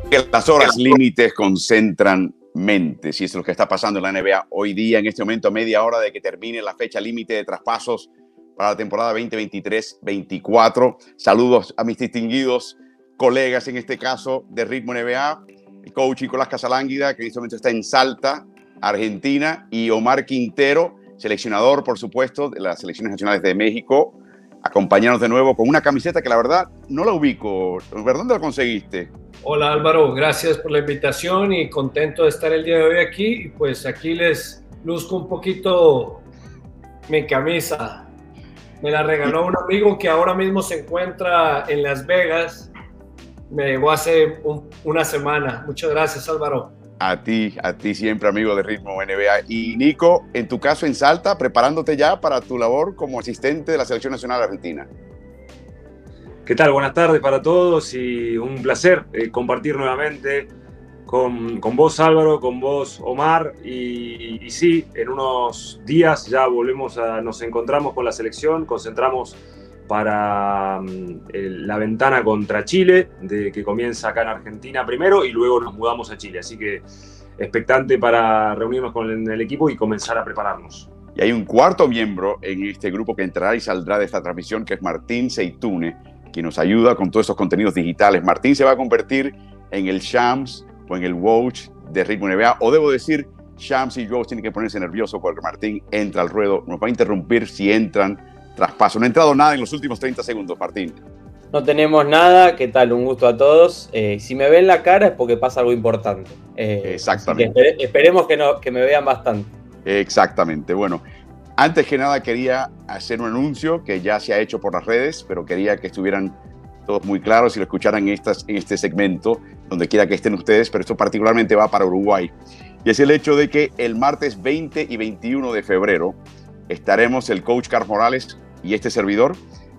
Que las horas límites concentran mentes, y eso es lo que está pasando en la NBA hoy día, en este momento, a media hora de que termine la fecha límite de traspasos para la temporada 2023-24. Saludos a mis distinguidos colegas, en este caso de Ritmo NBA, el coach Nicolás Casalánguida, que en este momento está en Salta, Argentina, y Omar Quintero, seleccionador, por supuesto, de las selecciones nacionales de México, acompañarnos de nuevo con una camiseta que la verdad no la ubico. ¿Dónde la conseguiste? Hola Álvaro, gracias por la invitación y contento de estar el día de hoy aquí. Y pues aquí les luzco un poquito mi camisa. Me la regaló un amigo que ahora mismo se encuentra en Las Vegas. Me llegó hace una semana. Muchas gracias, Álvaro. A ti siempre, amigo de Ritmo NBA. Y Nico, en tu caso en Salta, preparándote ya para tu labor como asistente de la Selección Nacional Argentina. ¿Qué tal? Buenas tardes para todos y un placer compartir nuevamente con vos, Álvaro, con vos, Omar. Y sí, en unos días ya nos encontramos con la selección, concentramos para la ventana contra Chile, que comienza acá en Argentina primero y luego nos mudamos a Chile. Así que expectante para reunirnos con el equipo y comenzar a prepararnos. Y hay un cuarto miembro en este grupo que entrará y saldrá de esta transmisión, que es Martín Zeitoune, quien nos ayuda con todos estos contenidos digitales. Martín se va a convertir en el Shams o en el Woj de Ritmo NBA, o debo decir, Shams y Woj tienen que ponerse nerviosos porque Martín entra al ruedo, nos va a interrumpir si entran traspaso. No ha entrado nada en los últimos 30 segundos, Martín. No tenemos nada. ¿Qué tal? Un gusto a todos. Si me ven la cara es porque pasa algo importante. Exactamente. Esperemos que me vean bastante. Exactamente. Bueno, antes que nada quería hacer un anuncio que ya se ha hecho por las redes, pero quería que estuvieran todos muy claros y lo escucharan en este segmento, donde quiera que estén ustedes, pero esto particularmente va para Uruguay. Y es el hecho de que el martes 20 y 21 de febrero estaremos el coach Carlos Morales y este servidor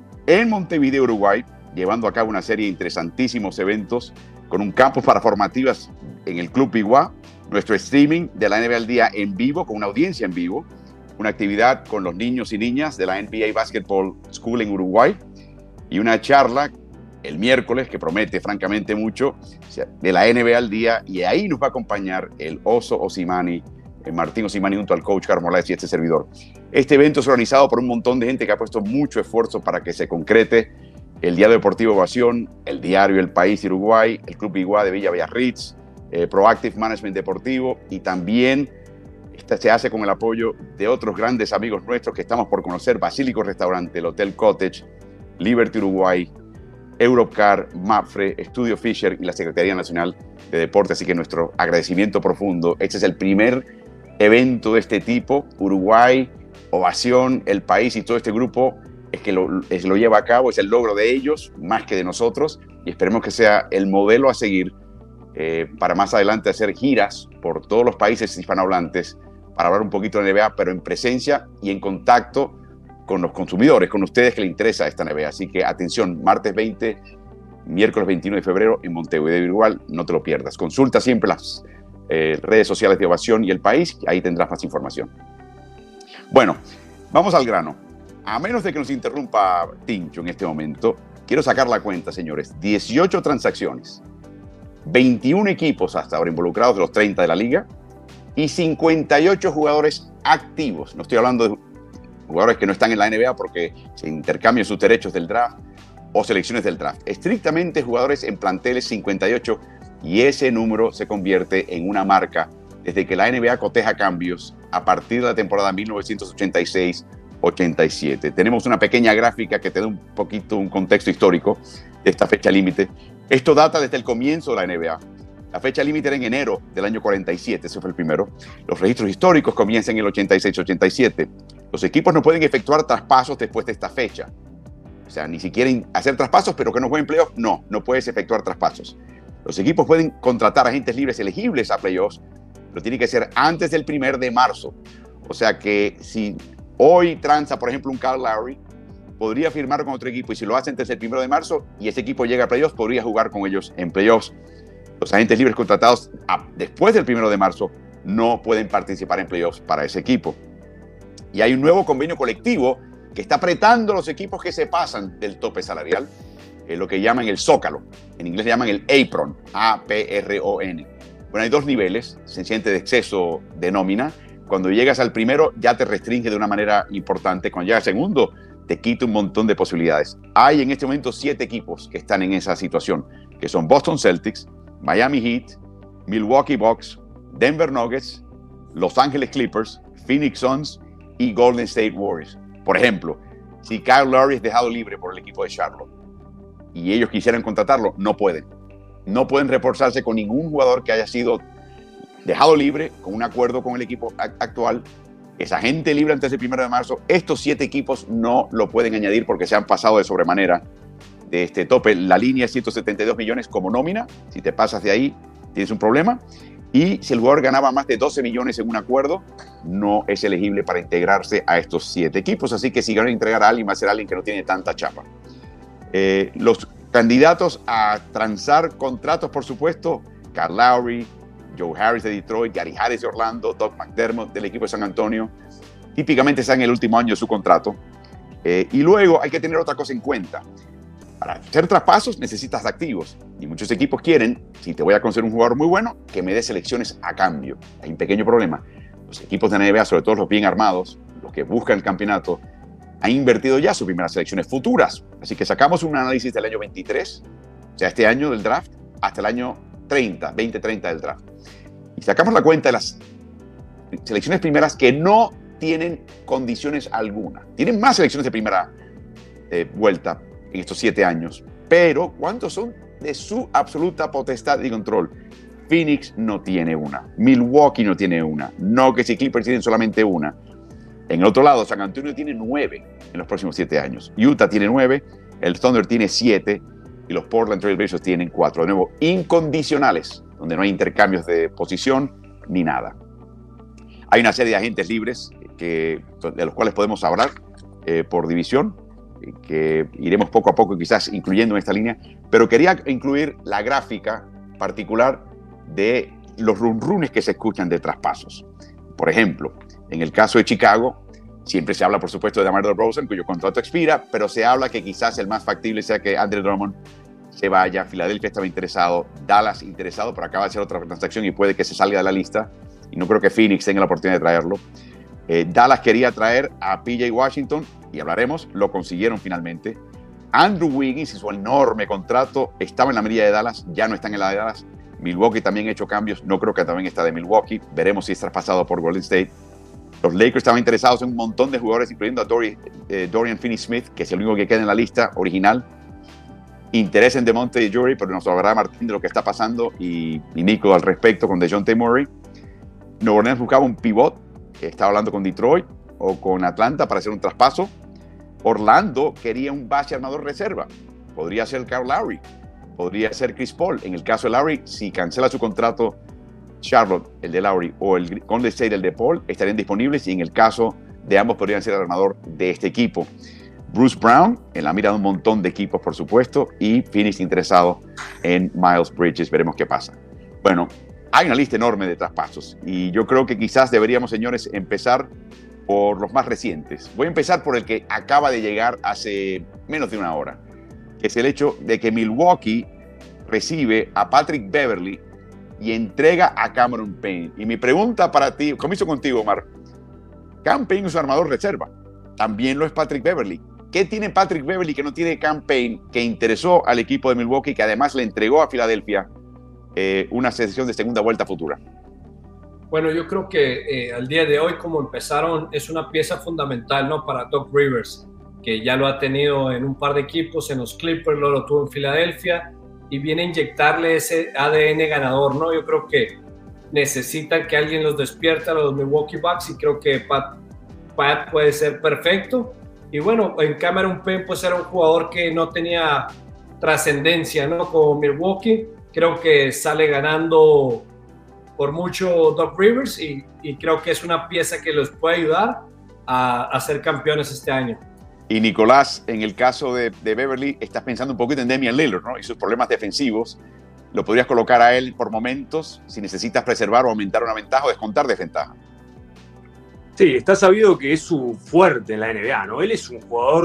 en Montevideo, Uruguay, llevando a cabo una serie de interesantísimos eventos con un campo para formativas en el Club Piguá, nuestro streaming de la NBA al día en vivo, con una audiencia en vivo, una actividad con los niños y niñas de la NBA Basketball School en Uruguay y una charla el miércoles que promete francamente mucho de la NBA al día, y ahí nos va a acompañar el Oso Osimani, Martín Osimani, junto al coach Carlos Morales y este servidor. Este evento es organizado por un montón de gente que ha puesto mucho esfuerzo para que se concrete: el Diario Deportivo Ovación, el diario El País de Uruguay, el Club Iguá de Villa Biarritz, Proactive Management Deportivo, y también se hace con el apoyo de otros grandes amigos nuestros que estamos por conocer: Basílico Restaurante, el Hotel Cottage, Liberty Uruguay, Europcar, Mapfre, Estudio Fisher y la Secretaría Nacional de Deporte. Así que nuestro agradecimiento profundo. Este es el primer evento de este tipo. Uruguay, Ovación, El País y todo este grupo es que lo lleva a cabo. Es el logro de ellos más que de nosotros, y esperemos que sea el modelo a seguir para más adelante hacer giras por todos los países hispanohablantes para hablar un poquito de NBA, pero en presencia y en contacto con los consumidores, con ustedes que les interesa esta NBA. Así que atención, martes 20, miércoles 21 de febrero en Montevideo, Uruguay, no te lo pierdas. Consulta siempre las redes sociales de Ovación y El País, ahí tendrás más información. Bueno, vamos al grano. A menos de que nos interrumpa Tincho en este momento, quiero sacar la cuenta, señores. 18 transacciones, 21 equipos hasta ahora involucrados de los 30 de la liga y 58 jugadores activos. No estoy hablando de jugadores que no están en la NBA porque se intercambian sus derechos del draft o selecciones del draft. Estrictamente jugadores en planteles, 58, y ese número se convierte en una marca desde que la NBA coteja cambios a partir de la temporada 1986-87. Tenemos una pequeña gráfica que te da un poquito un contexto histórico de esta fecha límite. Esto data desde el comienzo de la NBA. La fecha límite era en enero del año 47, ese fue el primero. Los registros históricos comienzan en el 86-87. Los equipos no pueden efectuar traspasos después de esta fecha. O sea, ni siquiera hacer traspasos, pero que no jueguen playoffs, no puedes efectuar traspasos. Los equipos pueden contratar agentes libres elegibles a playoffs, pero tiene que ser antes del 1 de marzo. O sea que si hoy tranza, por ejemplo, un Kyle Lowry, podría firmar con otro equipo, y si lo hace antes del 1 de marzo y ese equipo llega a playoffs, podría jugar con ellos en playoffs. Los agentes libres contratados después del 1 de marzo no pueden participar en playoffs para ese equipo. Y hay un nuevo convenio colectivo que está apretando a los equipos que se pasan del tope salarial. lo que llaman el zócalo. En inglés le llaman el apron, A-P-R-O-N. Bueno, hay dos niveles, sencillamente de exceso de nómina. Cuando llegas al primero ya te restringe de una manera importante. Cuando llegas al segundo te quita un montón de posibilidades. Hay en este momento 7 equipos que están en esa situación, que son Boston Celtics, Miami Heat, Milwaukee Bucks, Denver Nuggets, Los Angeles Clippers, Phoenix Suns y Golden State Warriors. Por ejemplo, si Kyle Lowry es dejado libre por el equipo de Charlotte y ellos quisieran contratarlo, no pueden. No pueden reforzarse con ningún jugador que haya sido dejado libre con un acuerdo con el equipo actual. Esa gente libre antes del 1 de marzo, estos 7 equipos no lo pueden añadir porque se han pasado de sobremanera de este tope. La línea es 172 millones como nómina. Si te pasas de ahí, tienes un problema. Y si el jugador ganaba más de 12 millones en un acuerdo, no es elegible para integrarse a estos 7 equipos. Así que si van a entregar a alguien, va a ser alguien que no tiene tanta chapa. Los candidatos a transar contratos, por supuesto, Kyle Lowry, Joe Harris de Detroit, Gary Harris de Orlando, Doug McDermott del equipo de San Antonio. Típicamente están en el último año de su contrato. Y luego hay que tener otra cosa en cuenta. Para hacer traspasos necesitas activos. Y muchos equipos quieren, si te voy a conseguir un jugador muy bueno, que me dé selecciones a cambio. Hay un pequeño problema. Los equipos de la NBA, sobre todo los bien armados, los que buscan el campeonato, han invertido ya sus primeras selecciones futuras. Así que sacamos un análisis del año 23, o sea, este año del draft, hasta el año 2030 del draft. Y sacamos la cuenta de las selecciones primeras que no tienen condiciones alguna. Tienen más selecciones de primera vuelta en estos 7 años. Pero, ¿cuántos son de su absoluta potestad y control? Phoenix no tiene una. Milwaukee no tiene una. Nuggets y Clippers tienen solamente una. En el otro lado, San Antonio tiene 9 en los próximos 7 años. Utah tiene 9, el Thunder tiene 7 y los Portland Trail Blazers tienen 4. De nuevo, incondicionales, donde no hay intercambios de posición ni nada. Hay una serie de agentes libres de los cuales podemos hablar por división, que iremos poco a poco quizás incluyendo en esta línea, pero quería incluir la gráfica particular de los runrunes que se escuchan de traspasos. Por ejemplo, en el caso de Chicago, siempre se habla, por supuesto, de DeMar DeRozan, cuyo contrato expira, pero se habla que quizás el más factible sea que Andre Drummond se vaya. Filadelfia estaba interesado, Dallas interesado, pero acaba de hacer otra transacción y puede que se salga de la lista, y no creo que Phoenix tenga la oportunidad de traerlo. Dallas quería traer a PJ Washington, y hablaremos, lo consiguieron finalmente. Andrew Wiggins y su enorme contrato estaba en la medida de Dallas, ya no están en la de Dallas. Milwaukee también ha hecho cambios, no creo que también está de Milwaukee, veremos si es traspasado por Golden State. Los Lakers estaban interesados en un montón de jugadores, incluyendo a Dorian Finney-Smith, que es el único que queda en la lista original. Interés en DeMonte Murray, pero nos hablará Martín de lo que está pasando y Nico al respecto con DeJounte Murray. Nueva Orleans buscaba un pivot, que estaba hablando con Detroit o con Atlanta para hacer un traspaso. Orlando quería un base armador reserva. Podría ser Kyle Lowry, podría ser Chris Paul. En el caso de Lowry, si cancela su contrato Charlotte, el de Lowry, o el Golden State, el de Paul, estarían disponibles, y en el caso de ambos podrían ser el armador de este equipo. Bruce Brown, en la mira de un montón de equipos, por supuesto, y Phoenix interesado en Miles Bridges. Veremos qué pasa. Bueno, hay una lista enorme de traspasos, y yo creo que quizás deberíamos, señores, empezar por los más recientes. Voy a empezar por el que acaba de llegar hace menos de una hora, que es el hecho de que Milwaukee recibe a Patrick Beverley y entrega a Cameron Payne. Y mi pregunta para ti, comienzo contigo, Omar. Cam Payne es un armador reserva. También lo es Patrick Beverley. ¿Qué tiene Patrick Beverley que no tiene Cam Payne, que interesó al equipo de Milwaukee, que además le entregó a Filadelfia una selección de segunda vuelta futura? Bueno, yo creo que al día de hoy, como empezaron, es una pieza fundamental, ¿no?, para Doc Rivers, que ya lo ha tenido en un par de equipos, en los Clippers, lo tuvo en Filadelfia, y viene a inyectarle ese ADN ganador, ¿no? Yo creo que necesitan que alguien los despierte a los Milwaukee Bucks, y creo que Pat puede ser perfecto. Y bueno, en Cameron Payne pues era un jugador que no tenía trascendencia, ¿no?, como Milwaukee. Creo que sale ganando por mucho Doc Rivers, y creo que es una pieza que los puede ayudar a ser campeones este año. Y Nicolás, en el caso de Beverley, estás pensando un poquito en Damian Lillard, ¿no?, y sus problemas defensivos. ¿Lo podrías colocar a él por momentos si necesitas preservar o aumentar una ventaja o descontar desventaja? Sí, está sabido que es su fuerte en la NBA, ¿no? Él es un jugador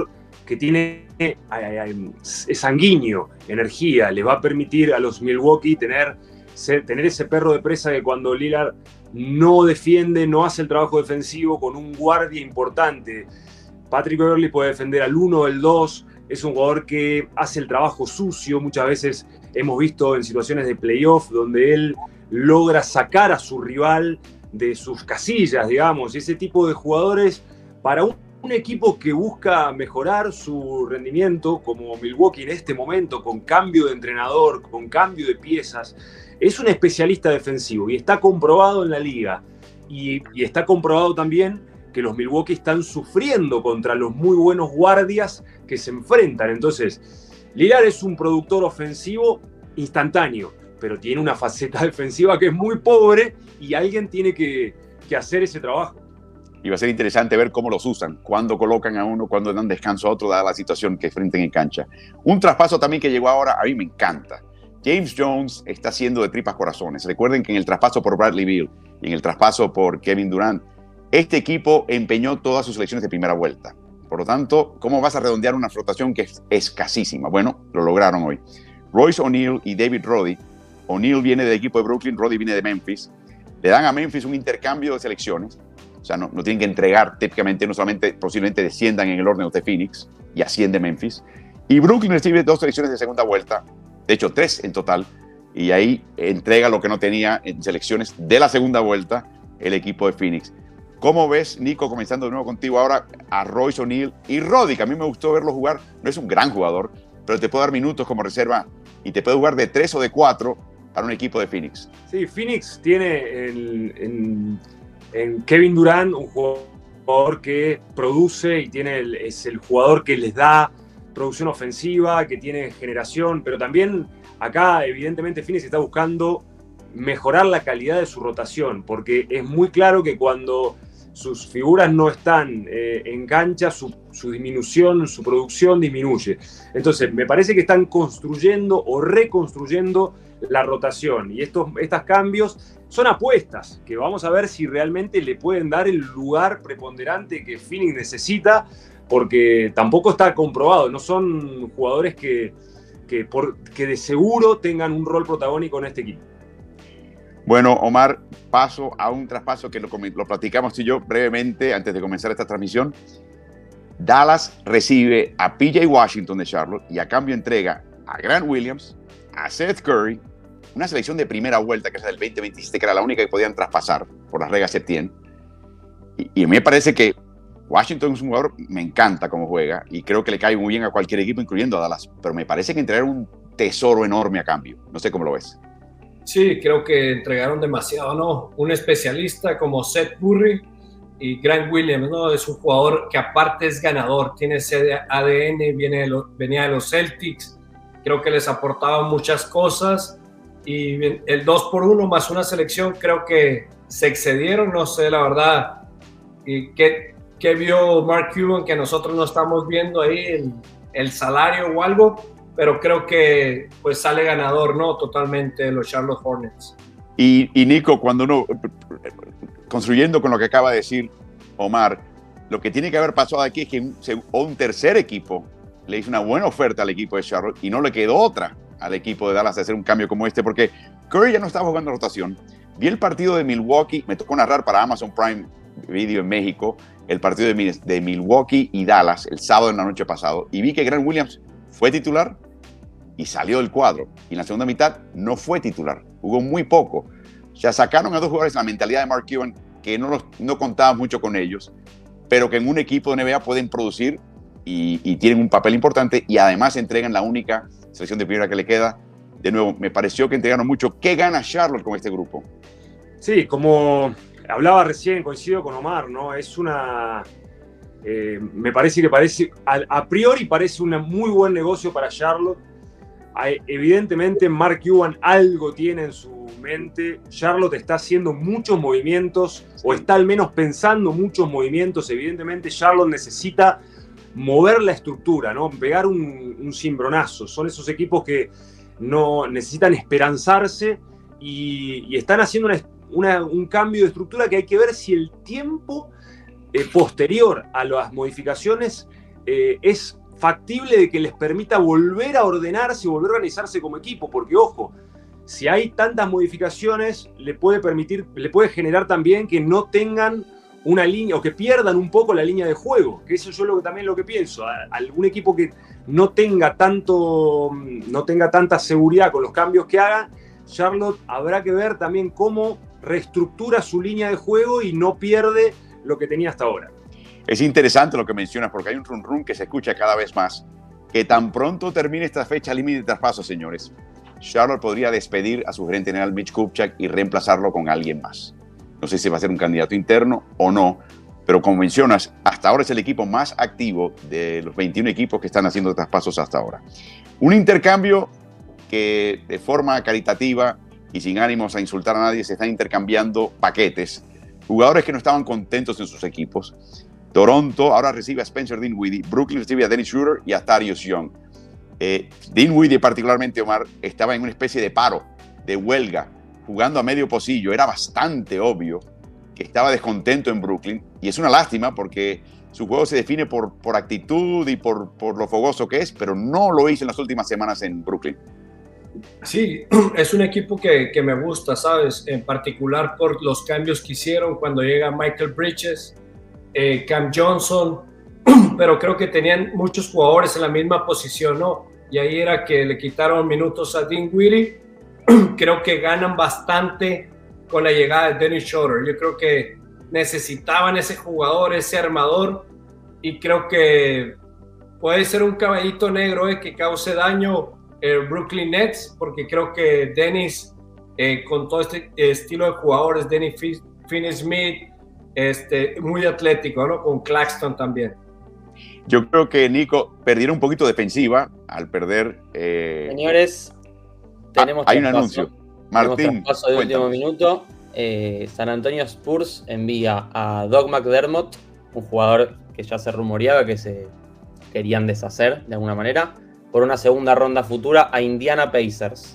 que tiene es sanguíneo, energía, les va a permitir a los Milwaukee tener ese perro de presa que cuando Lillard no defiende, no hace el trabajo defensivo con un guardia importante. Patrick Beverley puede defender al 1 o el 2, es un jugador que hace el trabajo sucio. Muchas veces hemos visto en situaciones de playoff donde él logra sacar a su rival de sus casillas, digamos. Ese tipo de jugadores para un equipo que busca mejorar su rendimiento, como Milwaukee en este momento, con cambio de entrenador, con cambio de piezas, es un especialista defensivo y está comprobado en la liga. Y está comprobado también que los Milwaukee están sufriendo contra los muy buenos guardias que se enfrentan. Entonces, Lillard es un productor ofensivo instantáneo, pero tiene una faceta defensiva que es muy pobre y alguien tiene que hacer ese trabajo. Y va a ser interesante ver cómo los usan, cuándo colocan a uno, cuándo dan descanso a otro, dada la situación que enfrenten en cancha. Un traspaso también que llegó ahora, a mí me encanta. James Jones está haciendo de tripas corazones. Recuerden que en el traspaso por Bradley Beal y en el traspaso por Kevin Durant, este equipo empeñó todas sus selecciones de primera vuelta. Por lo tanto, ¿cómo vas a redondear una flotación que es escasísima? Bueno, lo lograron hoy. Royce O'Neal y David Roddy. O'Neal viene del equipo de Brooklyn, Roddy viene de Memphis. Le dan a Memphis un intercambio de selecciones. O sea, no tienen que entregar, típicamente, no solamente, posiblemente desciendan en el orden de Phoenix y asciende Memphis. Y Brooklyn recibe 2 selecciones de segunda vuelta, de hecho 3 en total, y ahí entrega lo que no tenía en selecciones de la segunda vuelta el equipo de Phoenix. ¿Cómo ves, Nico, comenzando de nuevo contigo ahora, a Royce O'Neal y Roddy, que a mí me gustó verlo jugar? No es un gran jugador, pero te puede dar minutos como reserva y te puede jugar de 3 o de 4 para un equipo de Phoenix. Sí, Phoenix tiene en Kevin Durant un jugador que produce y es el jugador que les da producción ofensiva, que tiene generación, pero también acá evidentemente Phoenix está buscando mejorar la calidad de su rotación, porque es muy claro que cuando sus figuras no están en cancha, su disminución, su producción disminuye. Entonces me parece que están construyendo o reconstruyendo la rotación, y estos cambios son apuestas que vamos a ver si realmente le pueden dar el lugar preponderante que Phoenix necesita, porque tampoco está comprobado, no son jugadores que de seguro tengan un rol protagónico en este equipo. Bueno, Omar, paso a un traspaso que lo platicamos tú y yo brevemente antes de comenzar esta transmisión. Dallas recibe a PJ Washington de Charlotte y a cambio entrega a Grant Williams, a Seth Curry, una selección de primera vuelta que es del 2027, que era la única que podían traspasar por las reglas Septién. Y me parece que Washington es un jugador, me encanta cómo juega y creo que le cae muy bien a cualquier equipo, incluyendo a Dallas, pero me parece que entregaron un tesoro enorme a cambio. No sé cómo lo ves. Sí, creo que entregaron demasiado, ¿no? Un especialista como Seth Curry y Grant Williams, ¿no? Es un jugador que aparte es ganador, tiene ese ADN, venía de los Celtics, creo que les aportaba muchas cosas, y el 2x1 más una selección creo que se excedieron, no sé la verdad qué vio Mark Cuban que nosotros no estamos viendo ahí, el salario o algo, pero creo que pues sale ganador, ¿no? Totalmente los Charlotte Hornets. Y Nico, cuando uno, construyendo con lo que acaba de decir Omar, lo que tiene que haber pasado aquí es que un tercer equipo le hizo una buena oferta al equipo de Charlotte y no le quedó otra al equipo de Dallas de hacer un cambio como este, porque Curry ya no estaba jugando rotación. Vi el partido de Milwaukee, me tocó narrar para Amazon Prime Video en México, el partido de Milwaukee y Dallas el sábado en la noche pasado, y vi que Grant Williams fue titular y salió del cuadro. Y en la segunda mitad no fue titular, jugó muy poco. O sea, sacaron a 2 jugadores en la mentalidad de Mark Cuban que no contaban mucho con ellos, pero que en un equipo de NBA pueden producir y tienen un papel importante y además entregan la única selección de primera que le queda. De nuevo, me pareció que entregaron mucho. ¿Qué gana Charlotte con este grupo? Sí, como hablaba recién, coincido con Omar, ¿no? Es una... me parece a priori parece un muy buen negocio para Charlotte. Evidentemente Mark Cuban algo tiene en su mente. Charlotte está haciendo muchos movimientos, o está al menos pensando muchos movimientos. Evidentemente Charlotte necesita mover la estructura, ¿no? Pegar un cimbronazo. Son esos equipos que no necesitan esperanzarse y están haciendo un cambio de estructura que hay que ver si el tiempo posterior a las modificaciones es factible de que les permita volver a ordenarse y volver a organizarse como equipo, porque ojo, si hay tantas modificaciones, le puede generar también que no tengan una línea, o que pierdan un poco la línea de juego, que eso yo también lo que pienso. Algún equipo que no tenga tanta seguridad con los cambios que haga, Charlotte habrá que ver también cómo reestructura su línea de juego y no pierde lo que tenía hasta ahora. Es interesante lo que mencionas, porque hay un run run que se escucha cada vez más, que tan pronto termine esta fecha límite de traspaso, señores, Charlotte podría despedir a su gerente general Mitch Kupchak y reemplazarlo con alguien más. No sé si va a ser un candidato interno o no, pero como mencionas, hasta ahora es el equipo más activo de los 21 equipos que están haciendo traspasos hasta ahora. Un intercambio que de forma caritativa y sin ánimos a insultar a nadie se están intercambiando paquetes. Jugadores que no estaban contentos en sus equipos. Toronto ahora recibe a Spencer Dinwiddie, Brooklyn recibe a Dennis Schroeder y a Darius Young. Dinwiddie particularmente, Omar, estaba en una especie de paro, de huelga, jugando a medio pocillo. Era bastante obvio que estaba descontento en Brooklyn y es una lástima porque su juego se define por actitud y por lo fogoso que es, pero no lo hizo en las últimas semanas en Brooklyn. Sí, es un equipo que me gusta, ¿sabes? En particular por los cambios que hicieron cuando llega Michael Bridges, Cam Johnson, pero creo que tenían muchos jugadores en la misma posición, ¿no? Y ahí era que le quitaron minutos a Dinwiddie. Creo que ganan bastante con la llegada de Dennis Schroeder. Yo creo que necesitaban ese jugador, ese armador, y creo que puede ser un caballito negro que cause daño el Brooklyn Nets, porque creo que Dennis, con todo este estilo de jugadores, Dennis Finney-Smith, muy atlético, ¿no? Con Claxton también. Yo creo que Nico perdieron un poquito defensiva al perder. Señores, tenemos hay un anuncio. Martín, traspaso de último minuto. San Antonio Spurs envía a Doug McDermott, un jugador que ya se rumoreaba que se querían deshacer de alguna manera, por una segunda ronda futura a Indiana Pacers.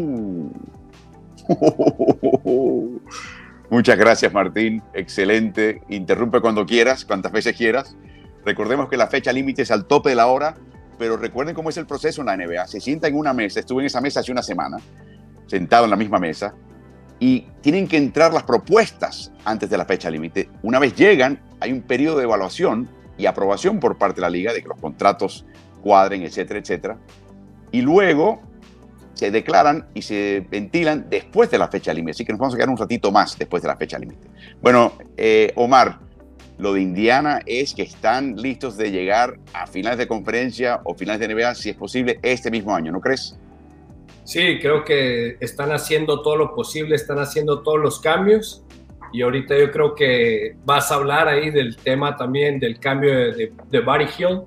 Muchas gracias, Martín. Excelente. Interrumpe cuando quieras, cuantas veces quieras. Recordemos que la fecha límite es al tope de la hora, pero recuerden cómo es el proceso en la NBA. Se sienta en una mesa, estuve en esa mesa hace una semana, sentado en la misma mesa, y tienen que entrar las propuestas antes de la fecha límite. Una vez llegan, hay un periodo de evaluación y aprobación por parte de la liga de que los contratos cuadren, etcétera, etcétera. Y luego se declaran y se ventilan después de la fecha límite. Así que nos vamos a quedar un ratito más después de la fecha límite. Bueno, Omar, lo de Indiana es que están listos de llegar a finales de conferencia o finales de NBA, si es posible, este mismo año, ¿no crees? Sí, creo que están haciendo todo lo posible, están haciendo todos los cambios, y ahorita yo creo que vas a hablar ahí del tema también del cambio de Buddy Hield,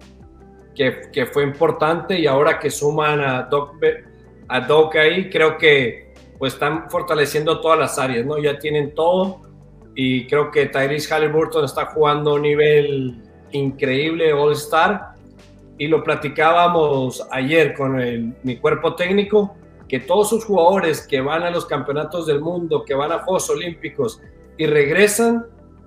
que fue importante, y ahora que suman a Doc ahí, creo que pues están fortaleciendo todas las áreas, ¿no? Ya tienen todo, y creo que Tyrese Haliburton está jugando a un nivel increíble, All-Star, y lo platicábamos ayer con mi cuerpo técnico, que todos sus jugadores que van a los campeonatos del mundo, que van a Juegos Olímpicos y regresan,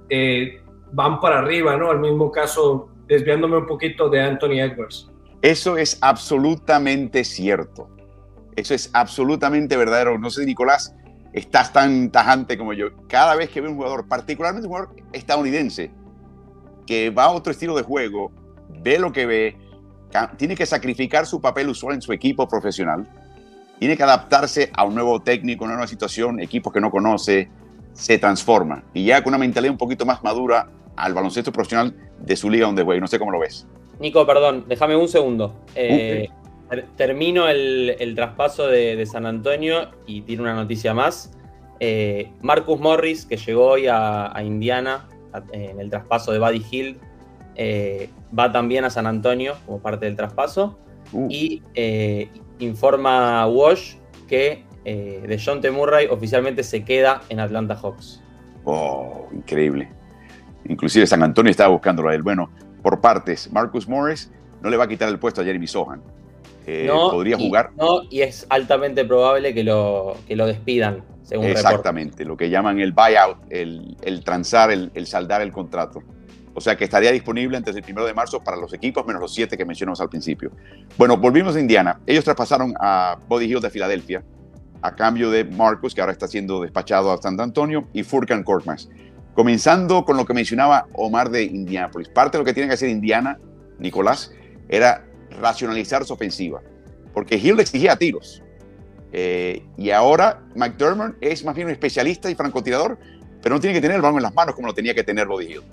van para arriba, ¿no? Al mismo caso, desviándome un poquito de Anthony Edwards. Eso es absolutamente cierto. Eso es absolutamente verdadero. No sé, Nicolás, estás tan tajante como yo. Cada vez que veo un jugador, particularmente un jugador estadounidense, que va a otro estilo de juego, ve lo que ve, tiene que sacrificar su papel usual en su equipo profesional, tiene que adaptarse a un nuevo técnico, a una nueva situación, equipos que no conoce, se transforma. Y ya con una mentalidad un poquito más madura al baloncesto profesional de su liga donde juega. No sé cómo lo ves. Nico, perdón, déjame un segundo. Termino el traspaso de San Antonio y tiene una noticia más. Marcus Morris, que llegó hoy a Indiana en el traspaso de Buddy Hield, va también a San Antonio como parte del traspaso. Y informa Walsh que DeJounte Murray oficialmente se queda en Atlanta Hawks. Oh, increíble. Inclusive San Antonio estaba buscándolo a él. Bueno, por partes, Marcus Morris no le va a quitar el puesto a Jeremy Sohan. Podría jugar. No, y es altamente probable que lo despidan, según exactamente, reporte. Lo que llaman el buyout, el transar, el saldar el contrato. O sea que estaría disponible antes del 1 de marzo para los equipos, menos los 7 que mencionamos al principio. Bueno, volvimos a Indiana. Ellos traspasaron a Buddy Hield de Filadelfia a cambio de Marcus, que ahora está siendo despachado a San Antonio, y Furkan Korkmaz. Comenzando con lo que mencionaba Omar de Indianapolis. Parte de lo que tiene que hacer Indiana, Nicolás, era racionalizar su ofensiva, porque Hield exigía tiros. Y ahora McDermott es más bien un especialista y francotirador, pero no tiene que tener el balón en las manos como lo tenía que tener Buddy Hield.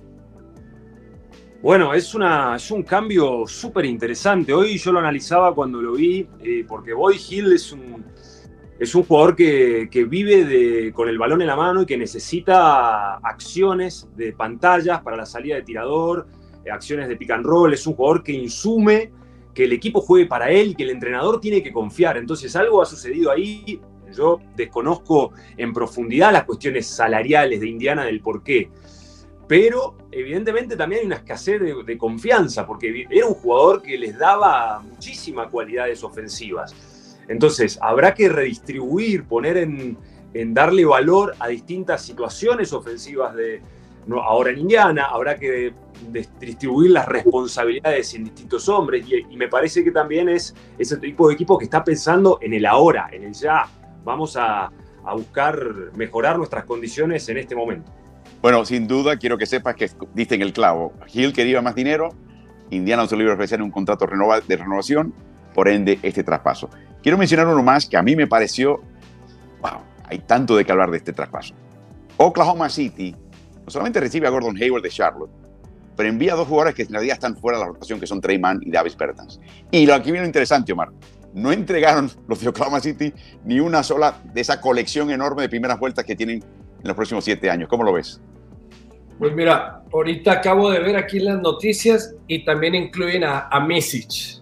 Bueno, es un cambio súper interesante. Hoy yo lo analizaba cuando lo vi, porque Buddy Hield es un jugador que vive con el balón en la mano y que necesita acciones de pantallas para la salida de tirador, acciones de pick and roll. Es un jugador que insume que el equipo juegue para él y que el entrenador tiene que confiar. Entonces algo ha sucedido ahí. Yo desconozco en profundidad las cuestiones salariales de Indiana del por qué. Pero evidentemente también hay una escasez de confianza, porque era un jugador que les daba muchísimas cualidades ofensivas. Entonces habrá que redistribuir, poner en darle valor a distintas situaciones ofensivas ahora en Indiana. Habrá que distribuir las responsabilidades en distintos hombres, y me parece que también es ese tipo de equipo que está pensando en el ahora, en el ya. Vamos a buscar mejorar nuestras condiciones en este momento. Bueno, sin duda, quiero que sepas que diste en el clavo. Hield quería más dinero, Indiana no se lo iba a ofrecer un contrato de renovación, por ende, este traspaso. Quiero mencionar uno más que a mí me pareció, wow, hay tanto de qué hablar de este traspaso. Oklahoma City no solamente recibe a Gordon Hayward de Charlotte, pero envía a 2 jugadores que en realidad están fuera de la rotación, que son Trey Mann y Davis Bertans. Y aquí viene lo interesante, Omar. No entregaron los de Oklahoma City ni una sola de esa colección enorme de primeras vueltas que tienen en los próximos 7 años. ¿Cómo lo ves? Pues mira, ahorita acabo de ver aquí las noticias y también incluyen a Micic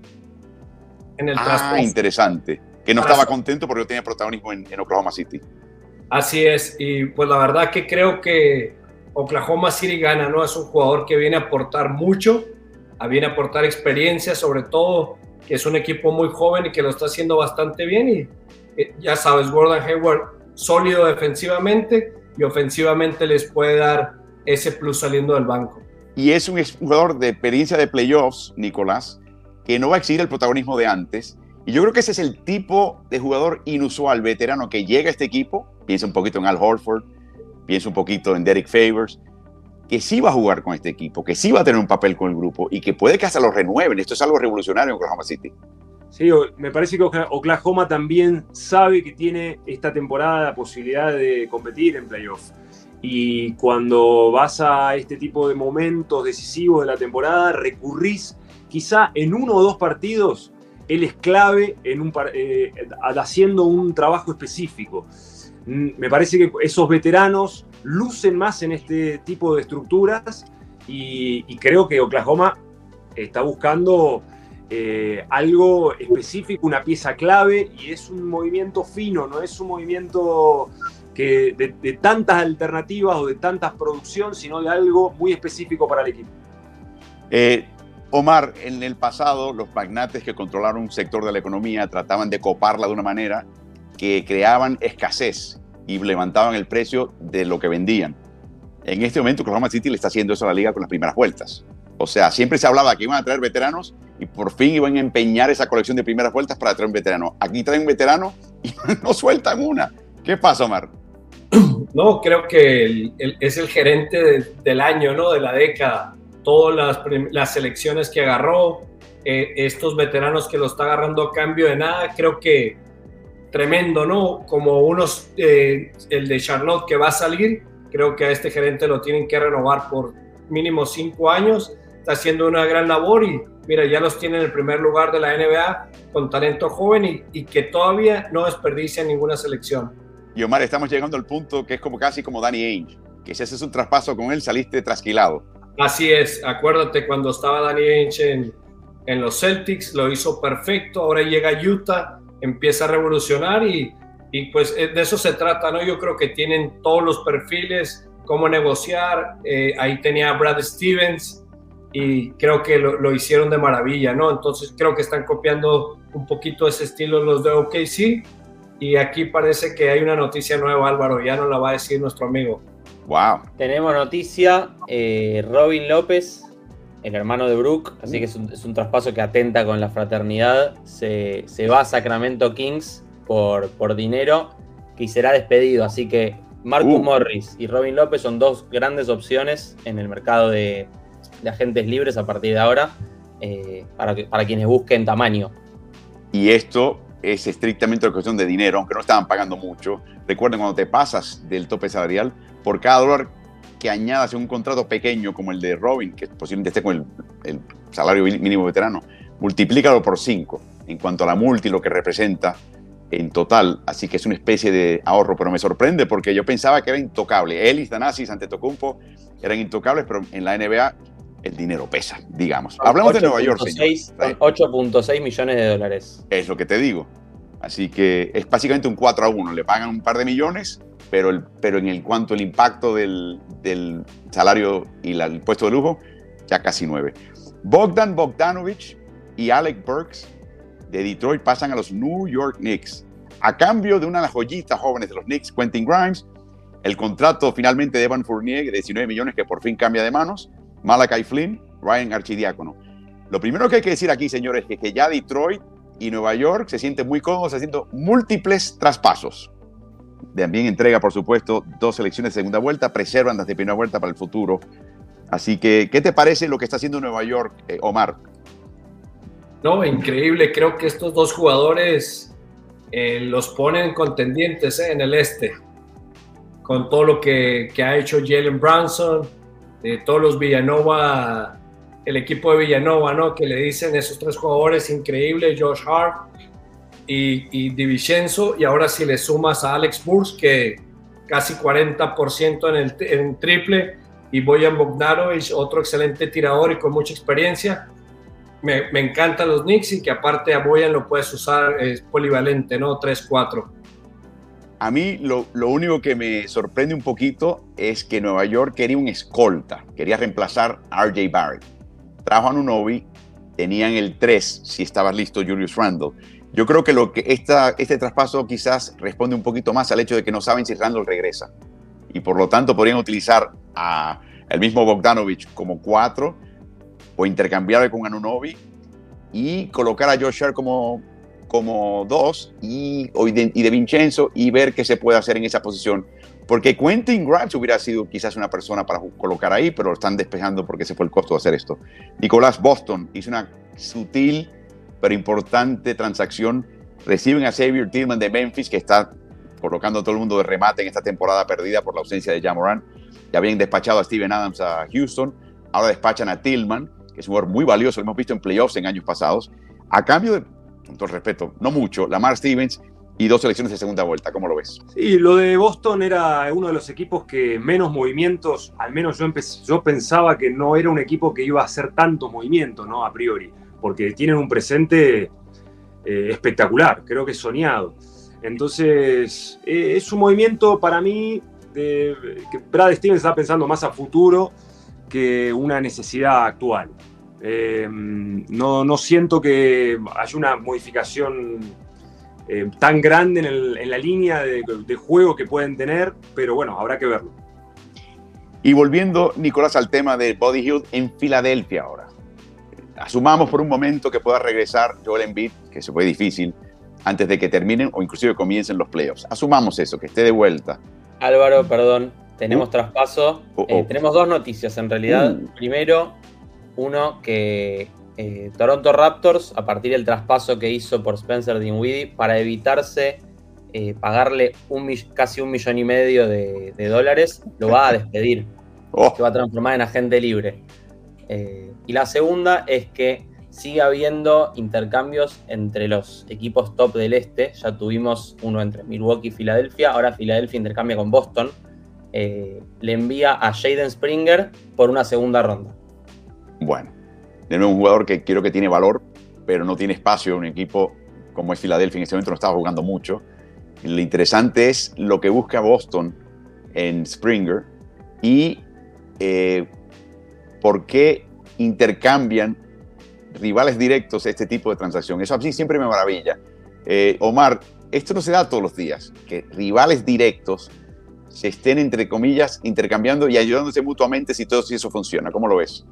en el traspaso. Interesante. Que no estaba contento porque no tenía protagonismo en Oklahoma City. Así es, y pues la verdad que creo que Oklahoma City gana, ¿no? Es un jugador que viene a aportar mucho, viene a aportar experiencia, sobre todo que es un equipo muy joven y que lo está haciendo bastante bien. Y ya sabes, Gordon Hayward sólido defensivamente y ofensivamente les puede dar ese plus saliendo del banco. Y es un jugador de experiencia de playoffs, Nicolás, que no va a exigir el protagonismo de antes. Y yo creo que ese es el tipo de jugador inusual, veterano, que llega a este equipo. Piensa un poquito en Al Horford, piensa un poquito en Derek Favors, que sí va a jugar con este equipo, que sí va a tener un papel con el grupo y que puede que hasta lo renueven. Esto es algo revolucionario en Oklahoma City. Sí, me parece que Oklahoma también sabe que tiene esta temporada la posibilidad de competir en playoff. Y cuando vas a este tipo de momentos decisivos de la temporada, recurrís quizá en 1 o 2 partidos. Él es clave haciendo un trabajo específico. Me parece que esos veteranos lucen más en este tipo de estructuras y creo que Oklahoma está buscando algo específico, una pieza clave, y es un movimiento fino, no es un movimiento de tantas alternativas o de tantas producción, sino de algo muy específico para el equipo. Omar, en el pasado los magnates que controlaron un sector de la economía trataban de coparla de una manera que creaban escasez y levantaban el precio de lo que vendían. En este momento Oklahoma City le está haciendo eso a la liga con las primeras vueltas. O sea, siempre se hablaba que iban a traer veteranos y por fin iban a empeñar esa colección de primeras vueltas para traer un veterano. Aquí traen un veterano y no sueltan una. ¿Qué pasa, Omar? No, creo que es el gerente del año, ¿no? De la década. Todas las selecciones que agarró, estos veteranos que lo está agarrando a cambio de nada, creo que tremendo, ¿no? Como el de Charlotte que va a salir, creo que a este gerente lo tienen que renovar por mínimo 5 años. Está haciendo una gran labor y mira, ya los tiene en el primer lugar de la NBA con talento joven y que todavía no desperdicia ninguna selección. Y Omar, estamos llegando al punto que es casi como Danny Ainge, que si haces un traspaso con él saliste trasquilado. Así es, acuérdate cuando estaba Danny Ainge en los Celtics, lo hizo perfecto, ahora llega a Utah, empieza a revolucionar y pues de eso se trata, ¿no? Yo creo que tienen todos los perfiles, cómo negociar, ahí tenía a Brad Stevens y creo que lo hicieron de maravilla, ¿no? Entonces creo que están copiando un poquito ese estilo los de OKC y aquí parece que hay una noticia nueva, Álvaro, ya nos la va a decir nuestro amigo. Wow. Tenemos noticia, Robin López, el hermano de Brook, así que es un traspaso que atenta con la fraternidad. Se va a Sacramento Kings por dinero y será despedido. Así que Marcus Morris y Robin López son dos grandes opciones en el mercado de agentes libres a partir de ahora, para quienes busquen tamaño. Y esto es estrictamente una cuestión de dinero, aunque no estaban pagando mucho. Recuerden, cuando te pasas del tope salarial, por cada dólar que añadas en un contrato pequeño como el de Robin, que posiblemente esté con el salario mínimo veterano, multiplícalo por 5 en cuanto a la multi, lo que representa en total. Así que es una especie de ahorro, pero me sorprende porque yo pensaba que era intocable. Ellis, Thanasis, Antetokounmpo eran intocables, pero en la NBA el dinero pesa, digamos. Hablamos de Nueva York, señor. 8.6 millones de dólares. Es lo que te digo. Así que es básicamente un 4-1. Le pagan un par de millones, pero en cuanto al impacto del salario y el puesto de lujo, ya casi 9. Bogdan Bogdanovic y Alec Burks de Detroit pasan a los New York Knicks. A cambio de una de las joyitas jóvenes de los Knicks, Quentin Grimes, el contrato finalmente de Evan Fournier de 19 millones que por fin cambia de manos, Malachi Flynn, Ryan Archidiácono. Lo primero que hay que decir aquí, señores, es que ya Detroit y Nueva York se sienten muy cómodos haciendo múltiples traspasos. También entrega, por supuesto, 2 selecciones de segunda vuelta, preservan las de primera vuelta para el futuro. Así que, ¿qué te parece lo que está haciendo Nueva York, Omar? No, increíble. Creo que estos dos jugadores los ponen contendientes en el este. Con todo lo que ha hecho Jalen Brunson, todos los Villanova, el equipo de Villanova, ¿no? Que le dicen esos 3 jugadores increíbles, Josh Hart y DiVincenzo, y ahora si le sumas a Alex Burks, que casi 40% en triple, y Bojan Bogdanovic, otro excelente tirador y con mucha experiencia. Me encantan los Knicks, y que aparte a Bojan lo puedes usar, es polivalente, ¿no? 3-4. A mí lo único que me sorprende un poquito es que Nueva York quería un escolta, quería reemplazar a R.J. Barrett. Trajo a Anunoby, tenían el 3 si estaba listo Julius Randle. Yo creo que este traspaso quizás responde un poquito más al hecho de que no saben si Randle regresa. Y por lo tanto podrían utilizar al mismo Bogdanovic como 4 o intercambiarle con Anunoby y colocar a Josh Hart como 2 y de Vincenzo, y ver qué se puede hacer en esa posición. Porque Quentin Grimes hubiera sido quizás una persona para colocar ahí, pero lo están despejando porque se fue el costo de hacer esto. Nicolás Boston hizo una sutil pero importante transacción. Reciben a Xavier Tillman de Memphis, que está colocando a todo el mundo de remate en esta temporada perdida por la ausencia de Ja Morant. Ya habían despachado a Steven Adams a Houston, ahora despachan a Tillman, que es un jugador muy valioso, lo hemos visto en playoffs en años pasados, a cambio de, con todo respeto, no mucho, Lamar Stevens y 2 selecciones de segunda vuelta. ¿Cómo lo ves? Sí, lo de Boston era uno de los equipos que menos movimientos, al menos yo pensaba que no era un equipo que iba a hacer tantos movimientos, ¿no? A priori, porque tienen un presente espectacular, creo que soñado. Entonces, es un movimiento para mí que Brad Stevens está pensando más a futuro que una necesidad actual. No siento que haya una modificación tan grande en la línea de juego que pueden tener, pero bueno, habrá que verlo. Y volviendo, Nicolás, al tema de Buddy Hield en Filadelfia ahora. Asumamos por un momento que pueda regresar Joel Embiid, que se fue difícil, antes de que terminen o inclusive comiencen los playoffs. Asumamos eso, que esté de vuelta. Álvaro, perdón, tenemos traspaso. Tenemos 2 noticias en realidad. Primero, uno que Toronto Raptors, a partir del traspaso que hizo por Spencer Dinwiddie, para evitarse pagarle casi $1,5 millones de dólares, lo va a despedir. Se va a transformar en agente libre. Y la segunda es que sigue habiendo intercambios entre los equipos top del este. Ya tuvimos uno entre Milwaukee y Filadelfia. Ahora Filadelfia intercambia con Boston. Le envía a Jaden Springer por una segunda ronda. Bueno, de nuevo un jugador que creo que tiene valor, pero no tiene espacio en un equipo como es Filadelfia. En este momento no estaba jugando mucho. Lo interesante es lo que busca Boston en Springer y por qué intercambian rivales directos este tipo de transacción. Eso a mí siempre me maravilla. Omar, esto no se da todos los días, que rivales directos se estén, entre comillas, intercambiando y ayudándose mutuamente si eso funciona? ¿Cómo lo ves?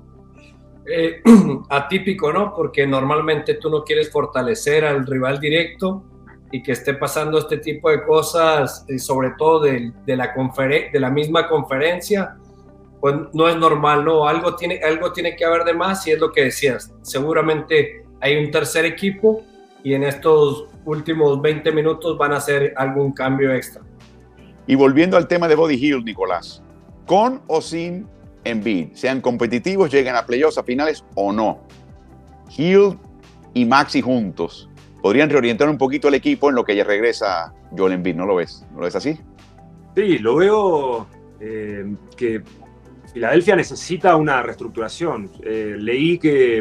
Atípico, ¿no? Porque normalmente tú no quieres fortalecer al rival directo y que esté pasando este tipo de cosas, sobre todo de la misma conferencia, pues no es normal, ¿no? Algo tiene que haber de más, y es lo que decías. Seguramente hay un tercer equipo y en estos últimos 20 minutos van a hacer algún cambio extra. Y volviendo al tema de Buddy Hield, Nicolás, ¿con o sin Embiid? Sean competitivos, lleguen a playoffs, a finales o no. Hield y Maxey juntos podrían reorientar un poquito el equipo en lo que ya regresa Joel Embiid, ¿no lo ves? ¿No lo ves así? Sí, lo veo que Filadelfia necesita una reestructuración. Leí que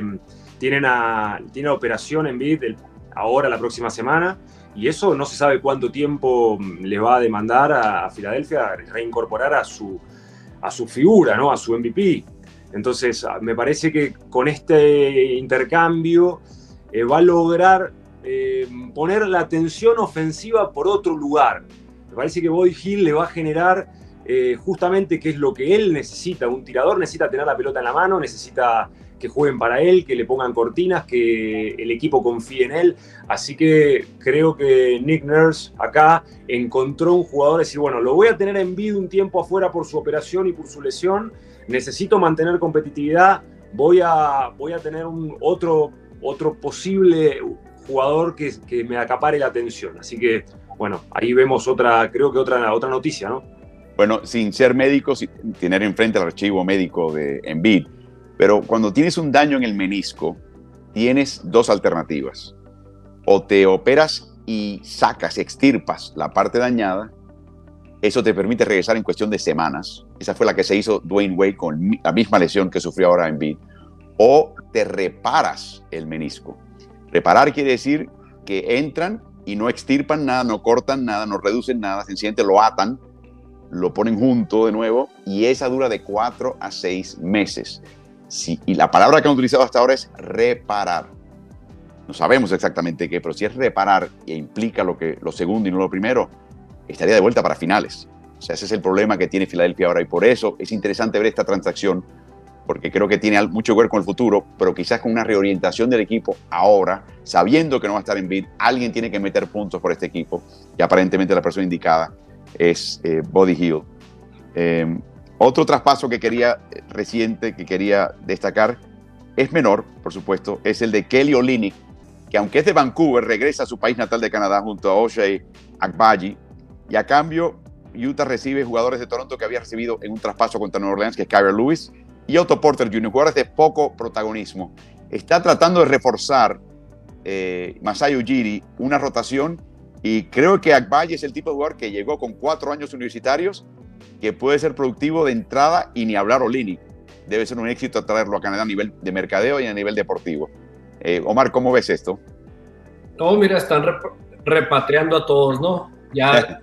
tiene operación Embiid ahora, la próxima semana, y eso no se sabe cuánto tiempo le va a demandar a Filadelfia reincorporar a su figura, ¿no? A su MVP. Entonces, me parece que con este intercambio va a lograr poner la atención ofensiva por otro lugar. Me parece que Buddy Hield le va a generar justamente qué es lo que él necesita. Un tirador necesita tener la pelota en la mano, necesita que jueguen para él, que le pongan cortinas, que el equipo confíe en él. Así que creo que Nick Nurse acá encontró un jugador, decir, bueno, lo voy a tener en vida un tiempo afuera por su operación y por su lesión, necesito mantener competitividad, voy a tener otro posible jugador que me acapare la atención. Así que, bueno, ahí vemos otra noticia, ¿no? Bueno, sin ser médico, sin tener enfrente el archivo médico de Embiid, pero cuando tienes un daño en el menisco, tienes dos alternativas. O te operas y extirpas la parte dañada. Eso te permite regresar en cuestión de semanas. Esa fue la que se hizo Dwayne Wade con la misma lesión que sufrió ahora Embiid. O te reparas el menisco. Reparar quiere decir que entran y no extirpan nada, no cortan nada, no reducen nada, sencillamente lo atan, lo ponen junto de nuevo, y esa dura de 4 a 6 meses. Sí, y la palabra que han utilizado hasta ahora es reparar. No sabemos exactamente qué, pero si es reparar e implica lo segundo y no lo primero, estaría de vuelta para finales. O sea, ese es el problema que tiene Filadelfia ahora, y por eso es interesante ver esta transacción, porque creo que tiene mucho que ver con el futuro, pero quizás con una reorientación del equipo ahora, sabiendo que no va a estar Embiid, alguien tiene que meter puntos por este equipo, y aparentemente la persona indicada es Buddy Hield. Otro traspaso reciente que quería destacar, es menor, por supuesto, es el de Kelly Olynyk, que aunque es de Vancouver, regresa a su país natal de Canadá junto a Ochai Agbaji, y a cambio Utah recibe jugadores de Toronto que había recibido en un traspaso contra Nueva Orleans, que es Kira Lewis y Otto Porter Jr., jugadores de poco protagonismo. Está tratando de reforzar Masai Ujiri una rotación, y creo que Agbaji es el tipo de jugador que llegó con 4 años universitarios, que puede ser productivo de entrada, y ni hablar Olynyk. Debe ser un éxito traerlo a Canadá a nivel de mercadeo y a nivel deportivo. Omar, ¿cómo ves esto? No, mira, están repatriando a todos, ¿no? Ya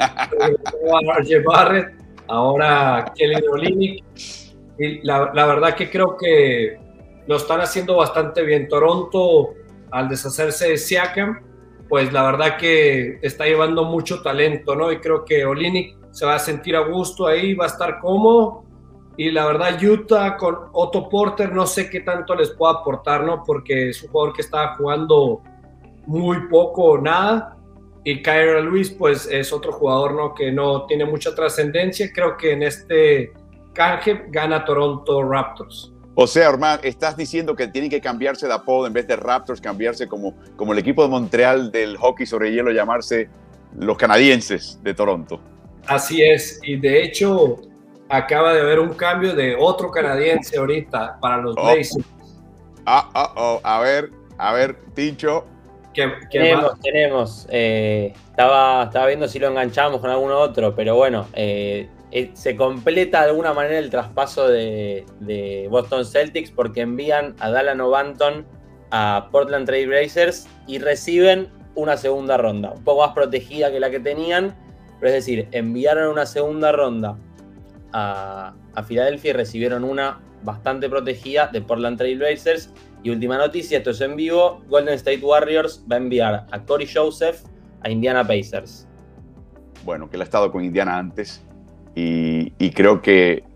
RJ Barrett, ahora Kelly Olynyk, y la verdad que creo que lo están haciendo bastante bien. Toronto, al deshacerse de Siakam, pues la verdad que está llevando mucho talento, ¿no? Y creo que Olynyk se va a sentir a gusto ahí, va a estar cómodo. Y la verdad, Utah con Otto Porter no sé qué tanto les puede aportar, ¿no? Porque es un jugador que está jugando muy poco o nada. Y Kira Lewis, pues es otro jugador, ¿no? Que no tiene mucha trascendencia. Creo que en este canje gana Toronto Raptors. O sea, Omar, estás diciendo que tienen que cambiarse de apodo, en vez de Raptors, cambiarse como el equipo de Montreal del hockey sobre hielo, llamarse los canadienses de Toronto. Así es, y de hecho acaba de haber un cambio de otro canadiense ahorita para los Blazers. A ver, Tincho. Tenemos. Estaba viendo si lo enganchamos con alguno otro, pero bueno, se completa de alguna manera el traspaso de Boston Celtics, porque envían a Dallas Banton a Portland Trail Blazers y reciben una segunda ronda, un poco más protegida que la que tenían, pero es decir, enviaron una segunda ronda a Filadelfia y recibieron una bastante protegida de Portland Trail Blazers. Y última noticia, esto es en vivo, Golden State Warriors va a enviar a Corey Joseph a Indiana Pacers. Bueno, que él ha estado con Indiana antes. y creo que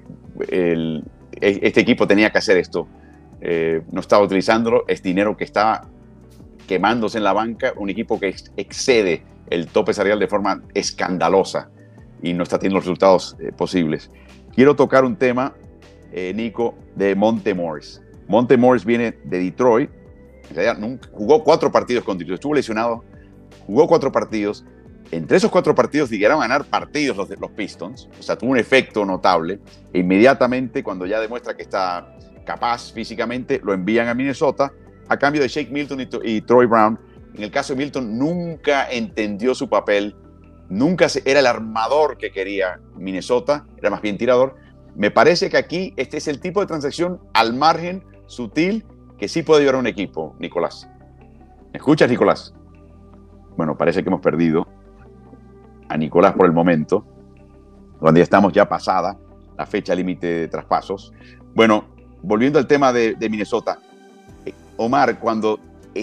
este equipo tenía que hacer esto. No estaba utilizándolo, es dinero que estaba quemándose en la banca, un equipo que excede el tope salarial de forma escandalosa y no está teniendo los resultados posibles. Quiero tocar un tema, Nico, de Monte Morris. Monte Morris viene de Detroit, en realidad jugó 4 partidos con Detroit, estuvo lesionado, jugó 4 partidos. Entre esos 4 partidos llegaron a ganar partidos los Pistons, o sea, tuvo un efecto notable. E inmediatamente, cuando ya demuestra que está capaz físicamente, lo envían a Minnesota a cambio de Shake Milton y Troy Brown. En el caso de Milton, nunca entendió su papel, nunca era el armador que quería Minnesota, era más bien tirador. Me parece que aquí este es el tipo de transacción al margen, sutil, que sí puede llevar a un equipo, Nicolás. ¿Me escuchas, Nicolás? Bueno, parece que hemos perdido a Nicolás por el momento, cuando ya estamos ya pasada la fecha límite de traspasos. Bueno, volviendo al tema de Minnesota, Omar, cuando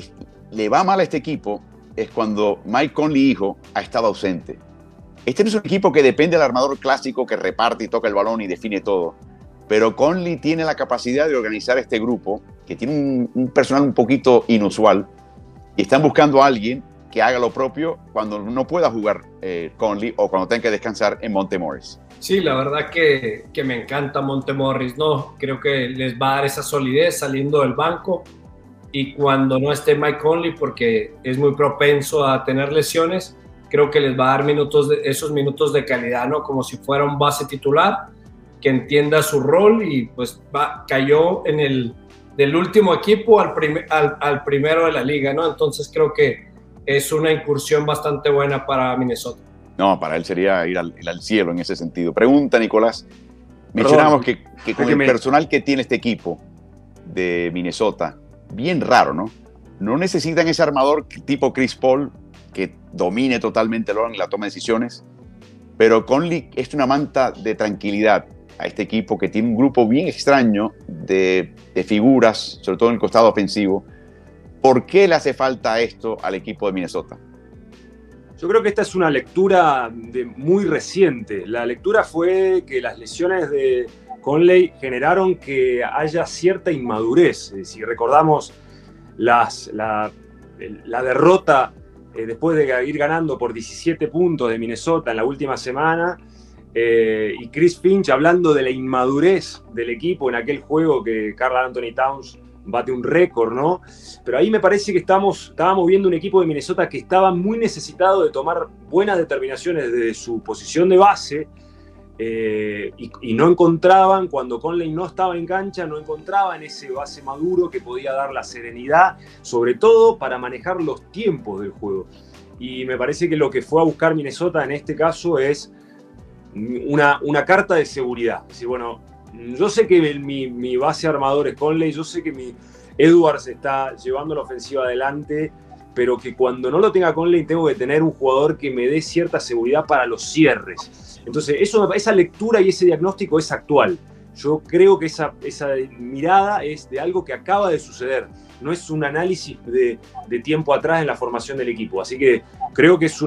le va mal a este equipo es cuando Mike Conley, hijo, ha estado ausente. Este no es un equipo que depende del armador clásico que reparte y toca el balón y define todo, pero Conley tiene la capacidad de organizar este grupo, que tiene un personal un poquito inusual, y están buscando a alguien que haga lo propio cuando no pueda jugar Conley o cuando tenga que descansar en Monte Morris. Sí, la verdad que me encanta Monte Morris, ¿no? Creo que les va a dar esa solidez saliendo del banco, y cuando no esté Mike Conley, porque es muy propenso a tener lesiones, creo que les va a dar esos minutos de calidad, ¿no? Como si fuera un base titular, que entienda su rol, y pues cayó del último equipo al primero de la liga, ¿no? Entonces creo que es una incursión bastante buena para Minnesota. No, para él sería ir al cielo en ese sentido. Pregunta, Nicolás. Mencionábamos que con el personal que tiene este equipo de Minnesota, bien raro, ¿no? No necesitan ese armador tipo Chris Paul que domine totalmente el orden y la toma de decisiones, pero Conley es una manta de tranquilidad a este equipo que tiene un grupo bien extraño de figuras, sobre todo en el costado ofensivo. ¿Por qué le hace falta esto al equipo de Minnesota? Yo creo que esta es una lectura muy reciente. La lectura fue que las lesiones de Conley generaron que haya cierta inmadurez. Si recordamos la derrota después de ir ganando por 17 puntos de Minnesota en la última semana, y Chris Finch hablando de la inmadurez del equipo en aquel juego que Karl Anthony Towns bate un récord, ¿no? Pero ahí me parece que estábamos viendo un equipo de Minnesota que estaba muy necesitado de tomar buenas determinaciones desde su posición de base, y no encontraban, cuando Conley no estaba en cancha, no encontraban ese base maduro que podía dar la serenidad, sobre todo para manejar los tiempos del juego. Y me parece que lo que fue a buscar Minnesota en este caso es una carta de seguridad. Es decir, bueno, yo sé que mi base armador es Conley, yo sé que mi Edwards está llevando la ofensiva adelante, pero que cuando no lo tenga Conley tengo que tener un jugador que me dé cierta seguridad para los cierres. Entonces esa lectura y ese diagnóstico es actual. Yo creo que esa mirada es de algo que acaba de suceder, no es un análisis de tiempo atrás en la formación del equipo. Así que creo que es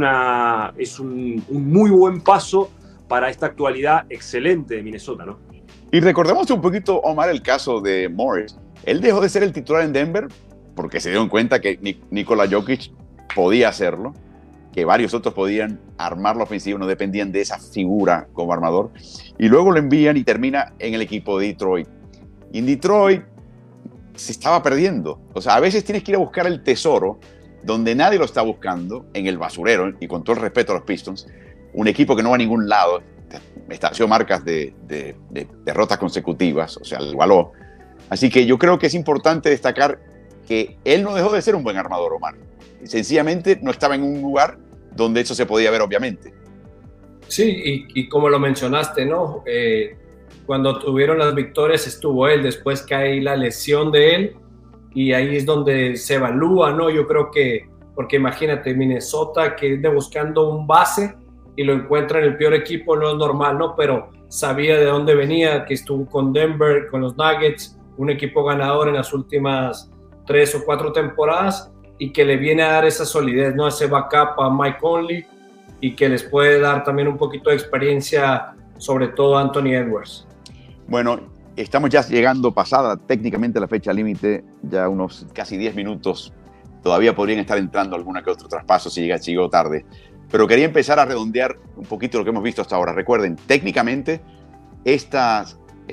un muy buen paso para esta actualidad excelente de Minnesota, ¿no? Y recordemos un poquito, Omar, el caso de Morris. Él dejó de ser el titular en Denver porque se dieron cuenta que Nikola Jokic podía hacerlo, que varios otros podían armar la ofensiva, no dependían de esa figura como armador. Y luego lo envían y termina en el equipo de Detroit. Y en Detroit se estaba perdiendo. O sea, a veces tienes que ir a buscar el tesoro donde nadie lo está buscando, en el basurero, y con todo el respeto a los Pistons, un equipo que no va a ningún lado, estableció marcas de derrotas consecutivas, o sea, lo igualó. Así que yo creo que es importante destacar que él no dejó de ser un buen armador, Omar. Sencillamente no estaba en un lugar donde eso se podía ver, obviamente. Sí, y como lo mencionaste, ¿no? Cuando tuvieron las victorias estuvo él, después cae la lesión de él, y ahí es donde se evalúa, ¿no? Yo creo que, porque imagínate, Minnesota, que anda buscando un base y lo encuentra en el peor equipo, no es normal, ¿no? Pero sabía de dónde venía, que estuvo con Denver, con los Nuggets, un equipo ganador en las últimas 3 o 4 temporadas, y que le viene a dar esa solidez, ¿no? Ese backup a Mike Conley, y que les puede dar también un poquito de experiencia sobre todo Anthony Edwards. Bueno, estamos ya llegando pasada técnicamente la fecha límite, ya unos casi 10 minutos. Todavía podrían estar entrando alguna que otro traspaso si llegó tarde. Pero quería empezar a redondear un poquito lo que hemos visto hasta ahora. Recuerden, técnicamente, esta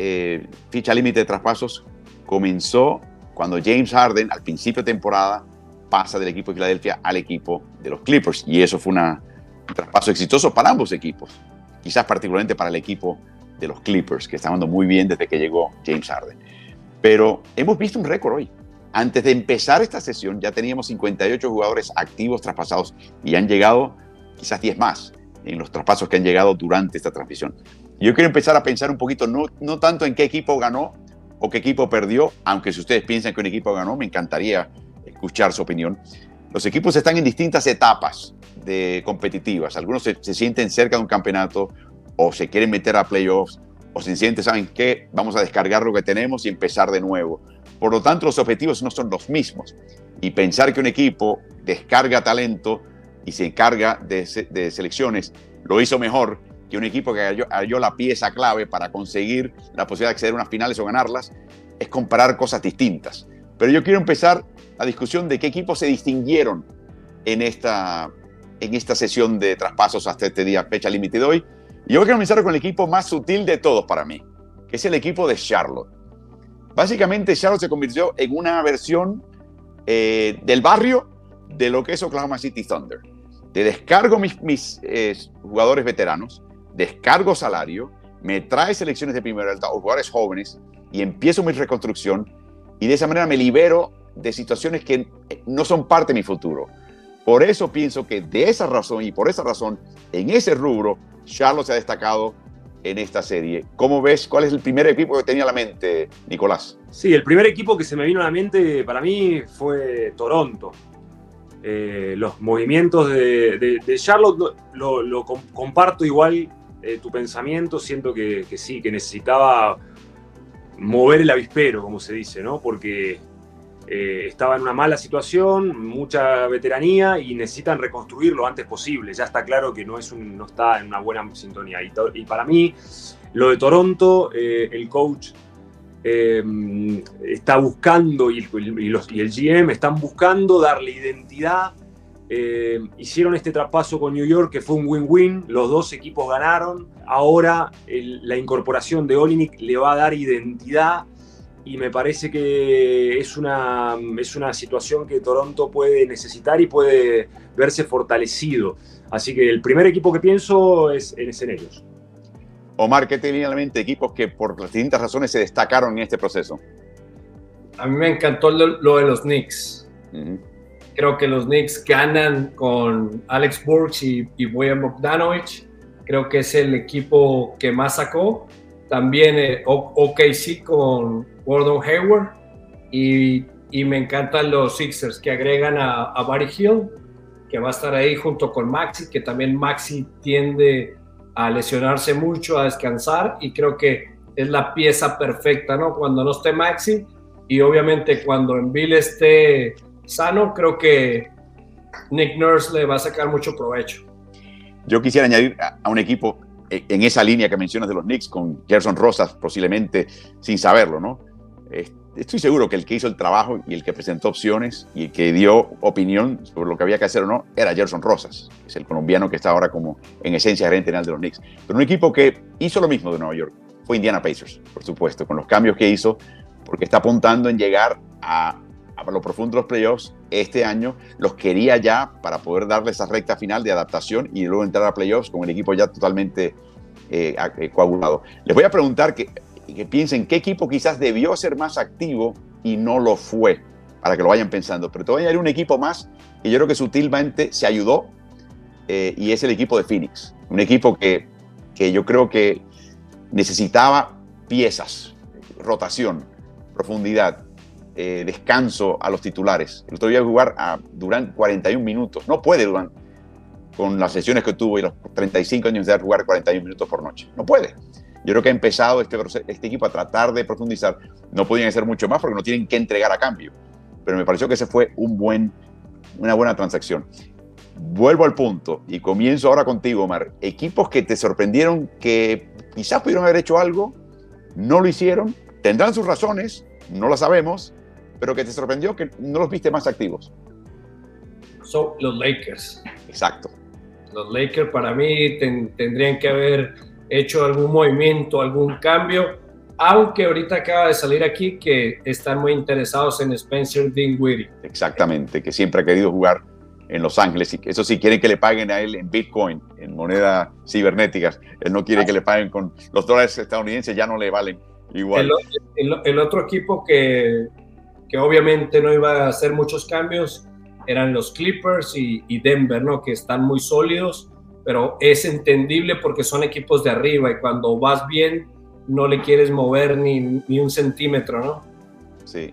ficha límite de traspasos comenzó cuando James Harden, al principio de temporada, pasa del equipo de Filadelfia al equipo de los Clippers. Y eso fue un traspaso exitoso para ambos equipos. Quizás particularmente para el equipo de los Clippers, que está andando muy bien desde que llegó James Harden. Pero hemos visto un récord hoy. Antes de empezar esta sesión ya teníamos 58 jugadores activos traspasados y han llegado quizás 10 más en los traspasos que han llegado durante esta transmisión. Yo quiero empezar a pensar un poquito, no tanto en qué equipo ganó o qué equipo perdió, aunque si ustedes piensan que un equipo ganó, me encantaría escuchar su opinión. Los equipos están en distintas etapas competitivas. Algunos se sienten cerca de un campeonato o se quieren meter a playoffs o se sienten, ¿saben qué? Vamos a descargar lo que tenemos y empezar de nuevo. Por lo tanto, los objetivos no son los mismos. Y pensar que un equipo descarga talento y se encarga de selecciones lo hizo mejor que un equipo que halló la pieza clave para conseguir la posibilidad de acceder a unas finales o ganarlas, es comparar cosas distintas. Pero yo quiero empezar la discusión de qué equipos se distinguieron en esta sesión de traspasos hasta este día, fecha límite de hoy. Y yo quiero comenzar con el equipo más sutil de todos para mí, que es el equipo de Charlotte. Básicamente, Charlotte se convirtió en una versión del barrio de lo que es Oklahoma City Thunder. Te descargo mis jugadores veteranos, descargo salario, me trae selecciones de primera alta o jugadores jóvenes y empiezo mi reconstrucción y de esa manera me libero de situaciones que no son parte de mi futuro. Por eso pienso que de esa razón y por esa razón, en ese rubro, Charlotte se ha destacado en esta serie. ¿Cómo ves? ¿Cuál es el primer equipo que tenía a la mente, Nicolás? Sí, el primer equipo que se me vino a la mente para mí fue Toronto. Los movimientos de Charlotte lo comparto igual tu pensamiento. Siento que sí, que necesitaba mover el avispero, como se dice, ¿no? Porque estaba en una mala situación, mucha veteranía y necesitan reconstruir lo antes posible. Ya está claro que no está en una buena sintonía. Y para mí, lo de Toronto, el coach está buscando y el GM están buscando darle identidad. Hicieron este traspaso con New York que fue un win-win, los dos equipos ganaron. Ahora la incorporación de Olynyk le va a dar identidad y me parece que es una situación que Toronto puede necesitar y puede verse fortalecido. Así que el primer equipo que pienso es en ellos. Omar, ¿qué te viene a la mente? Equipos que por las distintas razones se destacaron en este proceso. A mí me encantó lo de los Knicks. Uh-huh. Creo que los Knicks ganan con Alex Burks y Bojan Bogdanovic. Creo que es el equipo que más sacó. También OKC con Gordon Hayward. Y me encantan los Sixers que agregan a Buddy Hield, que va a estar ahí junto con Maxey, que también Maxey tiende a lesionarse mucho, a descansar, y creo que es la pieza perfecta, ¿no? Cuando no esté Maxey, y obviamente cuando Embiid esté sano, creo que Nick Nurse le va a sacar mucho provecho. Yo quisiera añadir a un equipo en esa línea que mencionas de los Knicks, con Gerson Rosas, posiblemente sin saberlo, ¿no? Estoy seguro que el que hizo el trabajo y el que presentó opciones y el que dio opinión sobre lo que había que hacer o no era Gerson Rosas, que es el colombiano que está ahora como en esencia gerente general de los Knicks. Pero un equipo que hizo lo mismo de Nueva York fue Indiana Pacers, por supuesto, con los cambios que hizo, porque está apuntando en llegar a lo profundo de los playoffs este año. Los quería ya para poder darle esa recta final de adaptación y luego entrar a playoffs con el equipo ya totalmente coagulado. Les voy a preguntar que piensen qué equipo quizás debió ser más activo y no lo fue, para que lo vayan pensando. Pero te voy a añadir un equipo más que yo creo que sutilmente se ayudó, y es el equipo de Phoenix. Un equipo que yo creo que necesitaba piezas, rotación, profundidad, descanso a los titulares. El otro día jugar a Durant 41 minutos. No puede Durant, con las sesiones que tuvo y los 35 años de edad, jugar 41 minutos por noche. No puede. Yo creo que ha empezado este equipo a tratar de profundizar. No podían hacer mucho más porque no tienen que entregar a cambio. Pero me pareció que ese fue una buena transacción. Vuelvo al punto y comienzo ahora contigo, Omar. Equipos que te sorprendieron que quizás pudieron haber hecho algo, no lo hicieron, tendrán sus razones, no las sabemos, pero que te sorprendió que no los viste más activos. Son los Lakers. Exacto. Los Lakers para mí tendrían que haber hecho algún movimiento, algún cambio, aunque ahorita acaba de salir aquí que están muy interesados en Spencer Dinwiddie. Exactamente, que siempre ha querido jugar en Los Ángeles, y eso sí, quieren que le paguen a él en Bitcoin, en monedas cibernéticas. Él no quiere que le paguen con los dólares estadounidenses, ya no le valen igual. El otro equipo que obviamente no iba a hacer muchos cambios eran los Clippers y Denver, ¿no? Que están muy sólidos, pero es entendible porque son equipos de arriba y cuando vas bien no le quieres mover ni un centímetro, ¿no? Sí.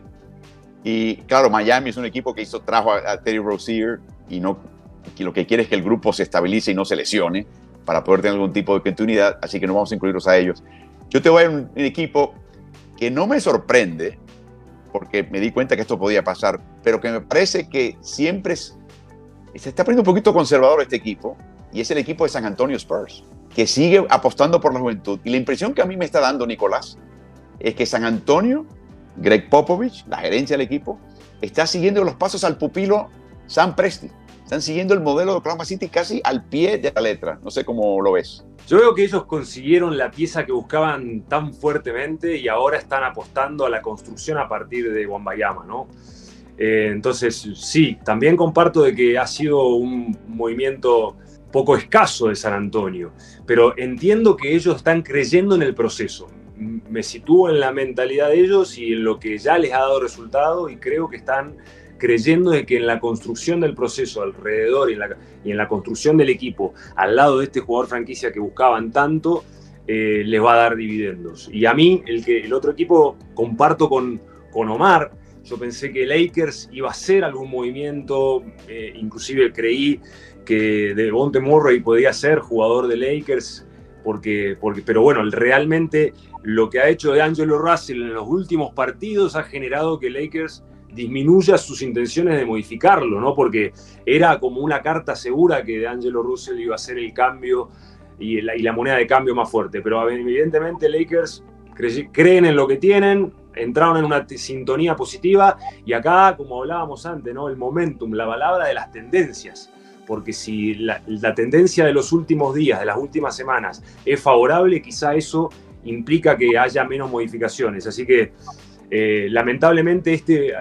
Y claro, Miami es un equipo que trajo a Terry Rozier y lo que quiere es que el grupo se estabilice y no se lesione para poder tener algún tipo de continuidad, así que no vamos a incluirlos a ellos. Yo te voy a un equipo que no me sorprende, porque me di cuenta que esto podía pasar, pero que me parece que siempre se está poniendo un poquito conservador este equipo, y es el equipo de San Antonio Spurs, que sigue apostando por la juventud. Y la impresión que a mí me está dando, Nicolás, es que San Antonio, Greg Popovich, la gerencia del equipo, está siguiendo los pasos al pupilo Sam Presti. Están siguiendo el modelo de Oklahoma City casi al pie de la letra. No sé cómo lo ves. Yo veo que ellos consiguieron la pieza que buscaban tan fuertemente y ahora están apostando a la construcción a partir de Wembanyama, ¿no? Entonces, sí, también comparto de que ha sido un movimiento poco escaso de San Antonio, pero entiendo que ellos están creyendo en el proceso. Me sitúo en la mentalidad de ellos y en lo que ya les ha dado resultado, y creo que están creyendo de que en la construcción del proceso alrededor y en la construcción del equipo al lado de este jugador franquicia que buscaban tanto, les va a dar dividendos. Y a mí, el otro equipo, comparto con Omar. Yo pensé que Lakers iba a hacer algún movimiento, inclusive creí que Devonte Murray podía ser jugador de Lakers, pero bueno, realmente lo que ha hecho D'Angelo Russell en los últimos partidos ha generado que Lakers disminuya sus intenciones de modificarlo, ¿no? Porque era como una carta segura que D'Angelo Russell iba a ser el cambio y la moneda de cambio más fuerte, pero evidentemente Lakers creen en lo que tienen, entraron en una sintonía positiva, y acá, como hablábamos antes, ¿no? El momentum, la palabra de las tendencias, porque si la tendencia de los últimos días, de las últimas semanas, es favorable, quizá eso implica que haya menos modificaciones. Así que lamentablemente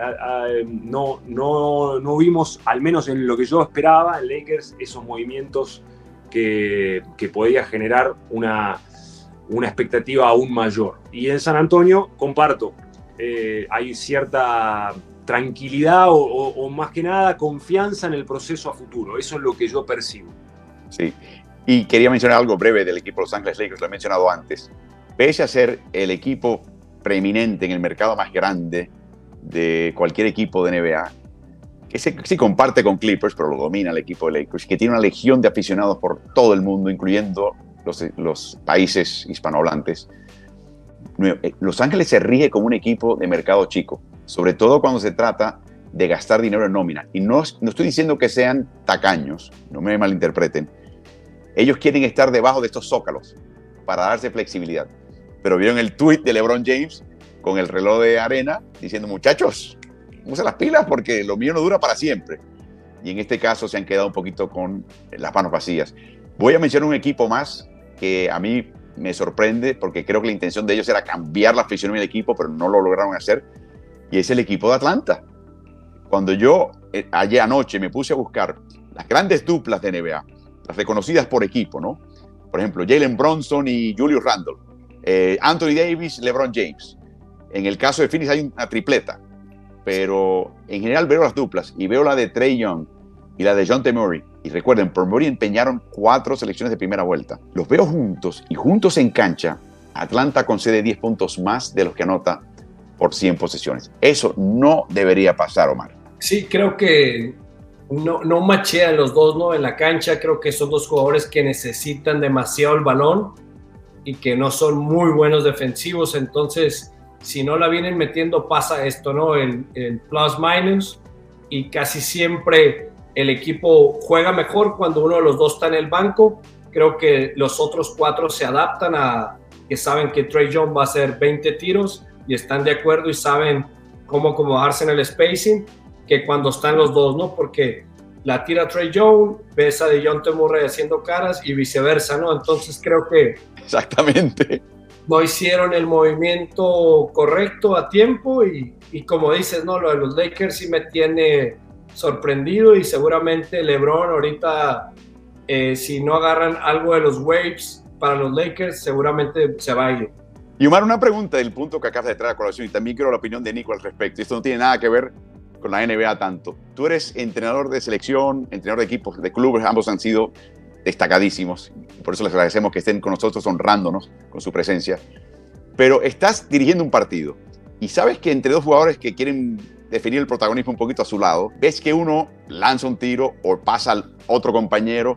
no vimos, al menos en lo que yo esperaba en Lakers, esos movimientos que podía generar una expectativa aún mayor. Y en San Antonio, comparto, hay cierta tranquilidad o más que nada confianza en el proceso a futuro. Eso es lo que yo percibo. Sí, y quería mencionar algo breve del equipo de Los Ángeles Lakers, lo he mencionado antes. Pese a ser el equipo preeminente en el mercado más grande de cualquier equipo de NBA, que sí comparte con Clippers, pero lo domina el equipo de Lakers, que tiene una legión de aficionados por todo el mundo, incluyendo los países hispanohablantes. Los Ángeles se rige como un equipo de mercado chico, sobre todo cuando se trata de gastar dinero en nómina. Y no estoy diciendo que sean tacaños, no me malinterpreten. Ellos quieren estar debajo de estos zócalos para darse flexibilidad. Pero vieron el tweet de LeBron James con el reloj de arena diciendo: muchachos, usen las pilas porque lo mío no dura para siempre. Y en este caso se han quedado un poquito con las manos vacías. Voy a mencionar un equipo más que a mí me sorprende, porque creo que la intención de ellos era cambiar la fisionomía del equipo, pero no lo lograron hacer, y es el equipo de Atlanta. Cuando yo ayer anoche me puse a buscar las grandes duplas de NBA, las reconocidas por equipo, ¿no? Por ejemplo, Jalen Brunson y Julius Randle, Anthony Davis, LeBron James. En el caso de Phoenix hay una tripleta, pero en general veo las duplas y veo la de Trae Young y la de DeJounte Murray. Y recuerden, por Murray empeñaron 4 selecciones de primera vuelta. Los veo juntos, y juntos en cancha, Atlanta concede 10 puntos más de los que anota por 100 posesiones. Eso no debería pasar, Omar. Sí, creo que no machean los dos, ¿no? En la cancha creo que son dos jugadores que necesitan demasiado el balón y que no son muy buenos defensivos. Entonces, si no la vienen metiendo, pasa esto, ¿no? El plus-minus, y casi siempre el equipo juega mejor cuando uno de los dos está en el banco. Creo que los otros 4 se adaptan a que saben que Trae Young va a hacer 20 tiros y están de acuerdo y saben cómo acomodarse en el spacing, que cuando están los dos, ¿no? Porque la tira Trae Young, ves a DeJounte Murray haciendo caras y viceversa, ¿no? Entonces creo que exactamente no hicieron el movimiento correcto a tiempo y como dices, ¿no? Lo de los Lakers sí me tiene sorprendido y seguramente LeBron ahorita, si no agarran algo de los waves para los Lakers, seguramente se va a ir. Y Omar, una pregunta del punto que acabas de traer a colación y también quiero la opinión de Nico al respecto. Esto no tiene nada que ver con la NBA tanto. Tú eres entrenador de selección, entrenador de equipos, de clubes, ambos han sido destacadísimos. Por eso les agradecemos que estén con nosotros honrándonos con su presencia. Pero estás dirigiendo un partido y sabes que entre dos jugadores que quieren definir el protagonismo un poquito a su lado, ves que uno lanza un tiro o pasa al otro compañero,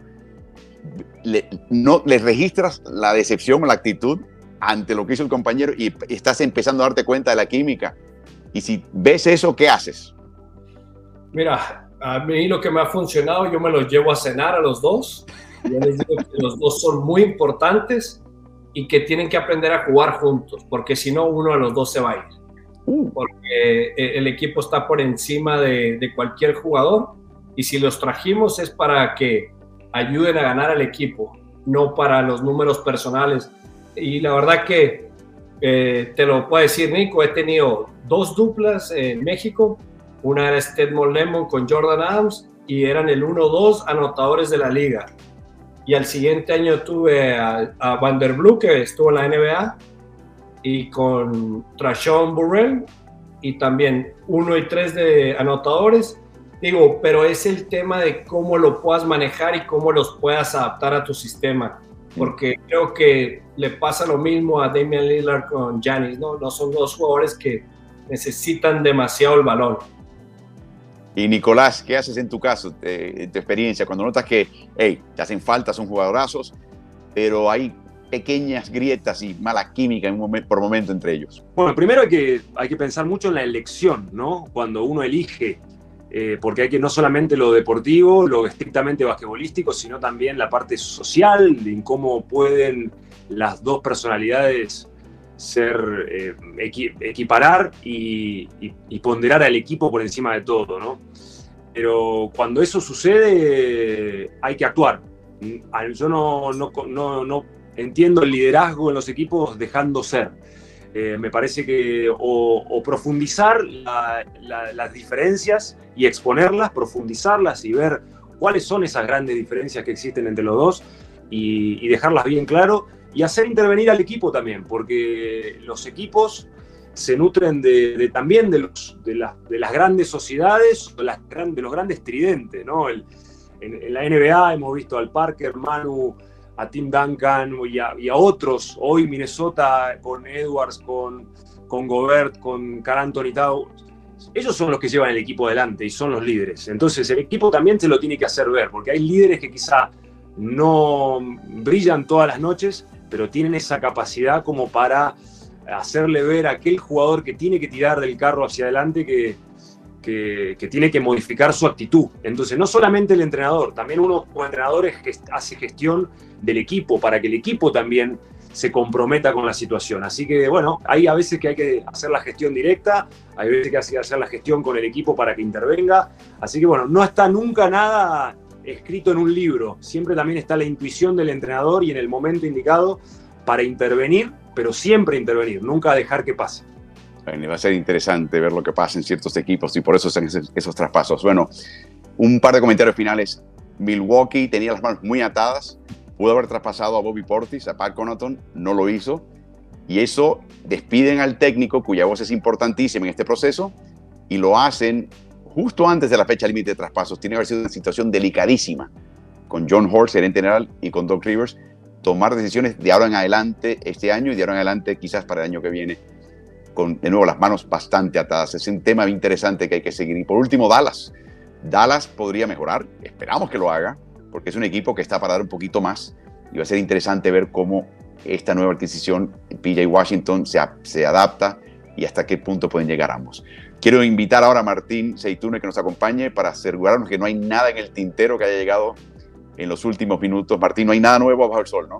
no le registras la decepción o la actitud ante lo que hizo el compañero y estás empezando a darte cuenta de la química. Y si ves eso, ¿qué haces? Mira, a mí lo que me ha funcionado, yo me los llevo a cenar a los dos. Yo les digo que los dos son muy importantes y que tienen que aprender a jugar juntos, porque si no, uno de los dos se va a ir. Porque el equipo está por encima de cualquier jugador y si los trajimos es para que ayuden a ganar al equipo, no para los números personales. Y la verdad que te lo puedo decir, Nico, he tenido 2 duplas en México. Una era Stedmon Lemon con Jordan Adams y eran el 1-2 anotadores de la liga. Y al siguiente año tuve a Vanderbilt, que estuvo en la NBA, y con Trashon Burrell, y también 1 y 3 de anotadores. Digo, pero es el tema de cómo lo puedas manejar y cómo los puedas adaptar a tu sistema. Porque creo que le pasa lo mismo a Damian Lillard con Giannis, ¿no? No son 2 jugadores que necesitan demasiado el balón. Y Nicolás, ¿qué haces en tu caso, en tu experiencia, cuando notas que, hey, te hacen falta, son jugadorazos, pero hay pequeñas grietas y mala química por momento entre ellos? Bueno, primero hay que pensar mucho en la elección, ¿no? Cuando uno elige, porque hay que no solamente lo deportivo, lo estrictamente basquetbolístico, sino también la parte social, en cómo pueden las dos personalidades equiparar y ponderar al equipo por encima de todo, ¿no? Pero cuando eso sucede hay que actuar. Yo no entiendo el liderazgo en los equipos dejando ser. Me parece que o profundizar las diferencias y exponerlas, profundizarlas y ver cuáles son esas grandes diferencias que existen entre los dos y dejarlas bien claro. Y hacer intervenir al equipo también, porque los equipos se nutren también de las grandes sociedades, de los grandes tridentes, ¿no? En la NBA hemos visto al Parker, Manu, a Tim Duncan y a otros. Hoy Minnesota con Edwards, con Gobert, con Karl Anthony Towns. Ellos son los que llevan el equipo adelante y son los líderes. Entonces el equipo también se lo tiene que hacer ver, porque hay líderes que quizá no brillan todas las noches, pero tienen esa capacidad como para hacerle ver a aquel jugador que tiene que tirar del carro hacia adelante que tiene que modificar su actitud. Entonces, no solamente el entrenador, también uno como entrenador hace gestión del equipo para que el equipo también se comprometa con la situación. Así que, bueno, hay a veces que hay que hacer la gestión directa, hay veces que hay que hacer la gestión con el equipo para que intervenga. Así que, bueno, no está nunca nada escrito en un libro, siempre también está la intuición del entrenador y en el momento indicado para intervenir, pero siempre intervenir, nunca dejar que pase. Va a ser interesante ver lo que pasa en ciertos equipos y por eso son esos traspasos. Bueno, un par de comentarios finales. Milwaukee tenía las manos muy atadas, pudo haber traspasado a Bobby Portis, a Pat Connaughton, no lo hizo, y eso despiden al técnico, cuya voz es importantísima en este proceso, y lo hacen justo antes de la fecha límite de traspasos. Tiene que haber sido una situación delicadísima con John Horst, gerente general, y con Doc Rivers, tomar decisiones de ahora en adelante este año y de ahora en adelante quizás para el año que viene, con de nuevo las manos bastante atadas. Es un tema interesante que hay que seguir. Y por último, Dallas. Dallas podría mejorar, esperamos que lo haga, porque es un equipo que está para dar un poquito más y va a ser interesante ver cómo esta nueva adquisición, PJ Washington, se adapta y hasta qué punto pueden llegar ambos. Quiero invitar ahora a Martín Zeitoune que nos acompañe para asegurarnos que no hay nada en el tintero que haya llegado en los últimos minutos. Martín, no hay nada nuevo bajo el sol, ¿no?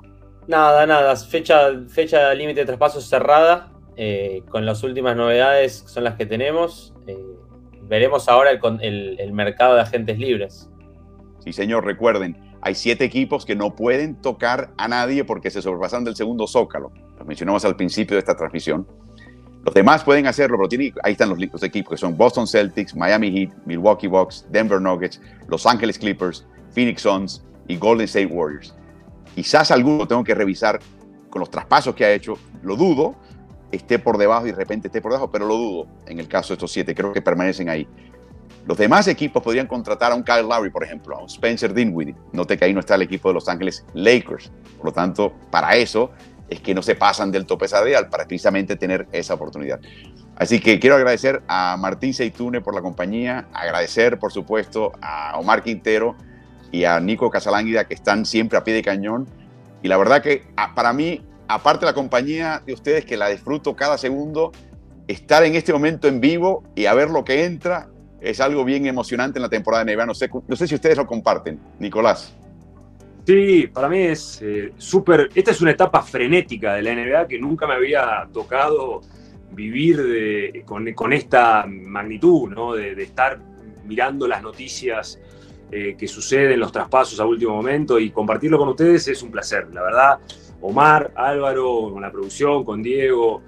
Nada. Fecha límite de traspasos cerrada, con las últimas novedades son las que tenemos. Veremos ahora el mercado de agentes libres. Sí, señor, recuerden, hay 7 equipos que no pueden tocar a nadie porque se sobrepasan del segundo zócalo. Lo mencionamos al principio de esta transmisión. Los demás pueden hacerlo, pero ahí están los equipos que son Boston Celtics, Miami Heat, Milwaukee Bucks, Denver Nuggets, Los Ángeles Clippers, Phoenix Suns y Golden State Warriors. Quizás alguno tengo que revisar con los traspasos que ha hecho, lo dudo, esté por debajo y de repente esté por debajo, pero lo dudo en el caso de estos 7, creo que permanecen ahí. Los demás equipos podrían contratar a un Kyle Lowry, por ejemplo, a un Spencer Dinwiddie. Note que ahí no está el equipo de Los Ángeles Lakers. Por lo tanto, para eso es que no se pasan del tope salarial, para precisamente tener esa oportunidad. Así que quiero agradecer a Martín Zeitoune por la compañía, agradecer, por supuesto, a Omar Quintero y a Nico Casalánguida, que están siempre a pie de cañón. Y la verdad que para mí, aparte de la compañía de ustedes, que la disfruto cada segundo, estar en este momento en vivo y a ver lo que entra es algo bien emocionante en la temporada de NBA. No sé si ustedes lo comparten. Nicolás. Sí, para mí es súper... Esta es una etapa frenética de la NBA que nunca me había tocado vivir con esta magnitud, ¿no? De estar mirando las noticias que suceden, los traspasos a último momento, y compartirlo con ustedes es un placer. La verdad, Omar, Álvaro, con la producción, con Diego,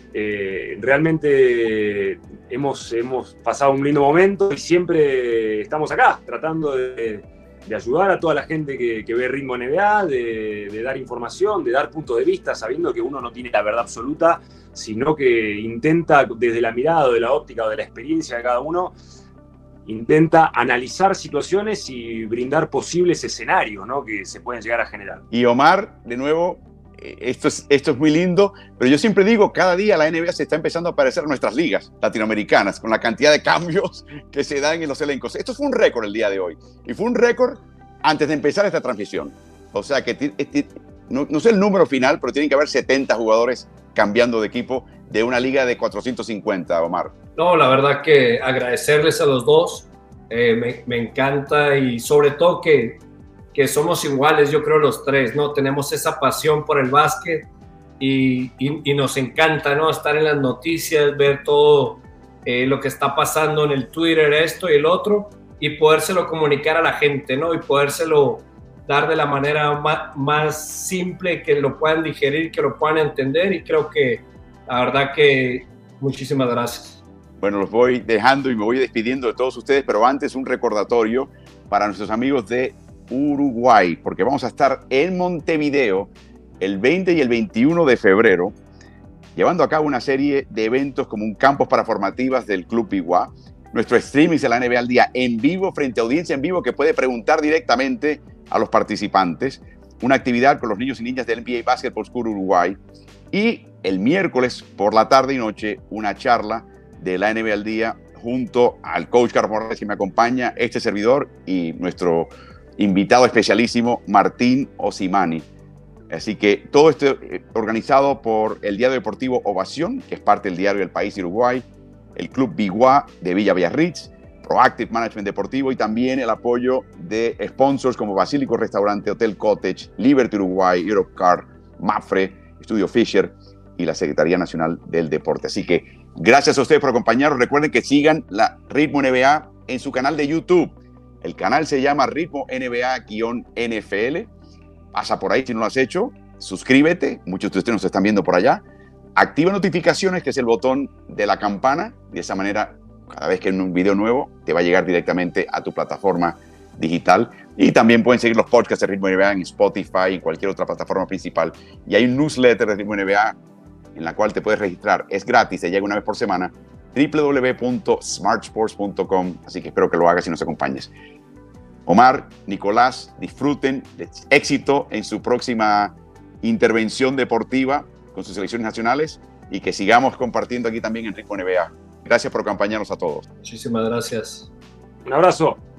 realmente hemos pasado un lindo momento y siempre estamos acá tratando de ayudar a toda la gente que ve Ritmo NBA, de dar información, de dar puntos de vista, sabiendo que uno no tiene la verdad absoluta, sino que intenta, desde la mirada, de la óptica o de la experiencia de cada uno, intenta analizar situaciones y brindar posibles escenarios, ¿no?, que se pueden llegar a generar. Y Omar, de nuevo, esto es muy lindo, pero yo siempre digo, cada día la NBA se está empezando a parecer a nuestras ligas latinoamericanas, con la cantidad de cambios que se dan en los elencos. Esto fue un récord el día de hoy, y fue un récord antes de empezar esta transmisión. O sea que no sé el número final, pero tienen que haber 70 jugadores cambiando de equipo de una liga de 450, Omar. No, la verdad que agradecerles a los dos, me encanta, y sobre todo que somos iguales, yo creo, los tres, ¿no? Tenemos esa pasión por el básquet y nos encanta, ¿no?, estar en las noticias, ver todo lo que está pasando en el Twitter, esto y el otro, y podérselo comunicar a la gente, ¿no? Y podérselo dar de la manera más simple, que lo puedan digerir, que lo puedan entender, y creo que la verdad que muchísimas gracias. Bueno, los voy dejando y me voy despidiendo de todos ustedes, pero antes un recordatorio para nuestros amigos de Uruguay, porque vamos a estar en Montevideo el 20 y el 21 de febrero, llevando a cabo una serie de eventos como un campus para formativas del Club Biguá, nuestro streaming de la NBA al día en vivo, frente a audiencia en vivo que puede preguntar directamente a los participantes, una actividad con los niños y niñas del NBA Basketball School Uruguay, y el miércoles por la tarde y noche una charla de la NBA al día junto al coach Carlos Morales, que me acompaña, este servidor, y nuestro invitado especialísimo Martín Osimani. Así que todo esto organizado por el diario deportivo Ovación, que es parte del diario El País de Uruguay, el Club Biguá de Villa Biarritz, Proactive Management Deportivo, y también el apoyo de sponsors como Basílico Restaurante, Hotel Cottage, Liberty Uruguay, Europcar, Mapfre, Estudio Fisher y la Secretaría Nacional del Deporte. Así que gracias a ustedes por acompañarnos. Recuerden que sigan la Ritmo NBA en su canal de YouTube. El canal se llama Ritmo NBA-NFL. Pasa por ahí si no lo has hecho. Suscríbete. Muchos de ustedes nos están viendo por allá. Activa notificaciones, que es el botón de la campana. De esa manera, cada vez que hay un video nuevo, te va a llegar directamente a tu plataforma digital. Y también pueden seguir los podcasts de Ritmo NBA en Spotify y en cualquier otra plataforma principal. Y hay un newsletter de Ritmo NBA en la cual te puedes registrar. Es gratis, te llega una vez por semana. www.smartsports.com. Así que espero que lo hagas y nos acompañes. Omar, Nicolás, disfruten, éxito en su próxima intervención deportiva con sus selecciones nacionales, y que sigamos compartiendo aquí también en Ritmo NBA. Gracias por acompañarnos a todos. Muchísimas gracias. Un abrazo.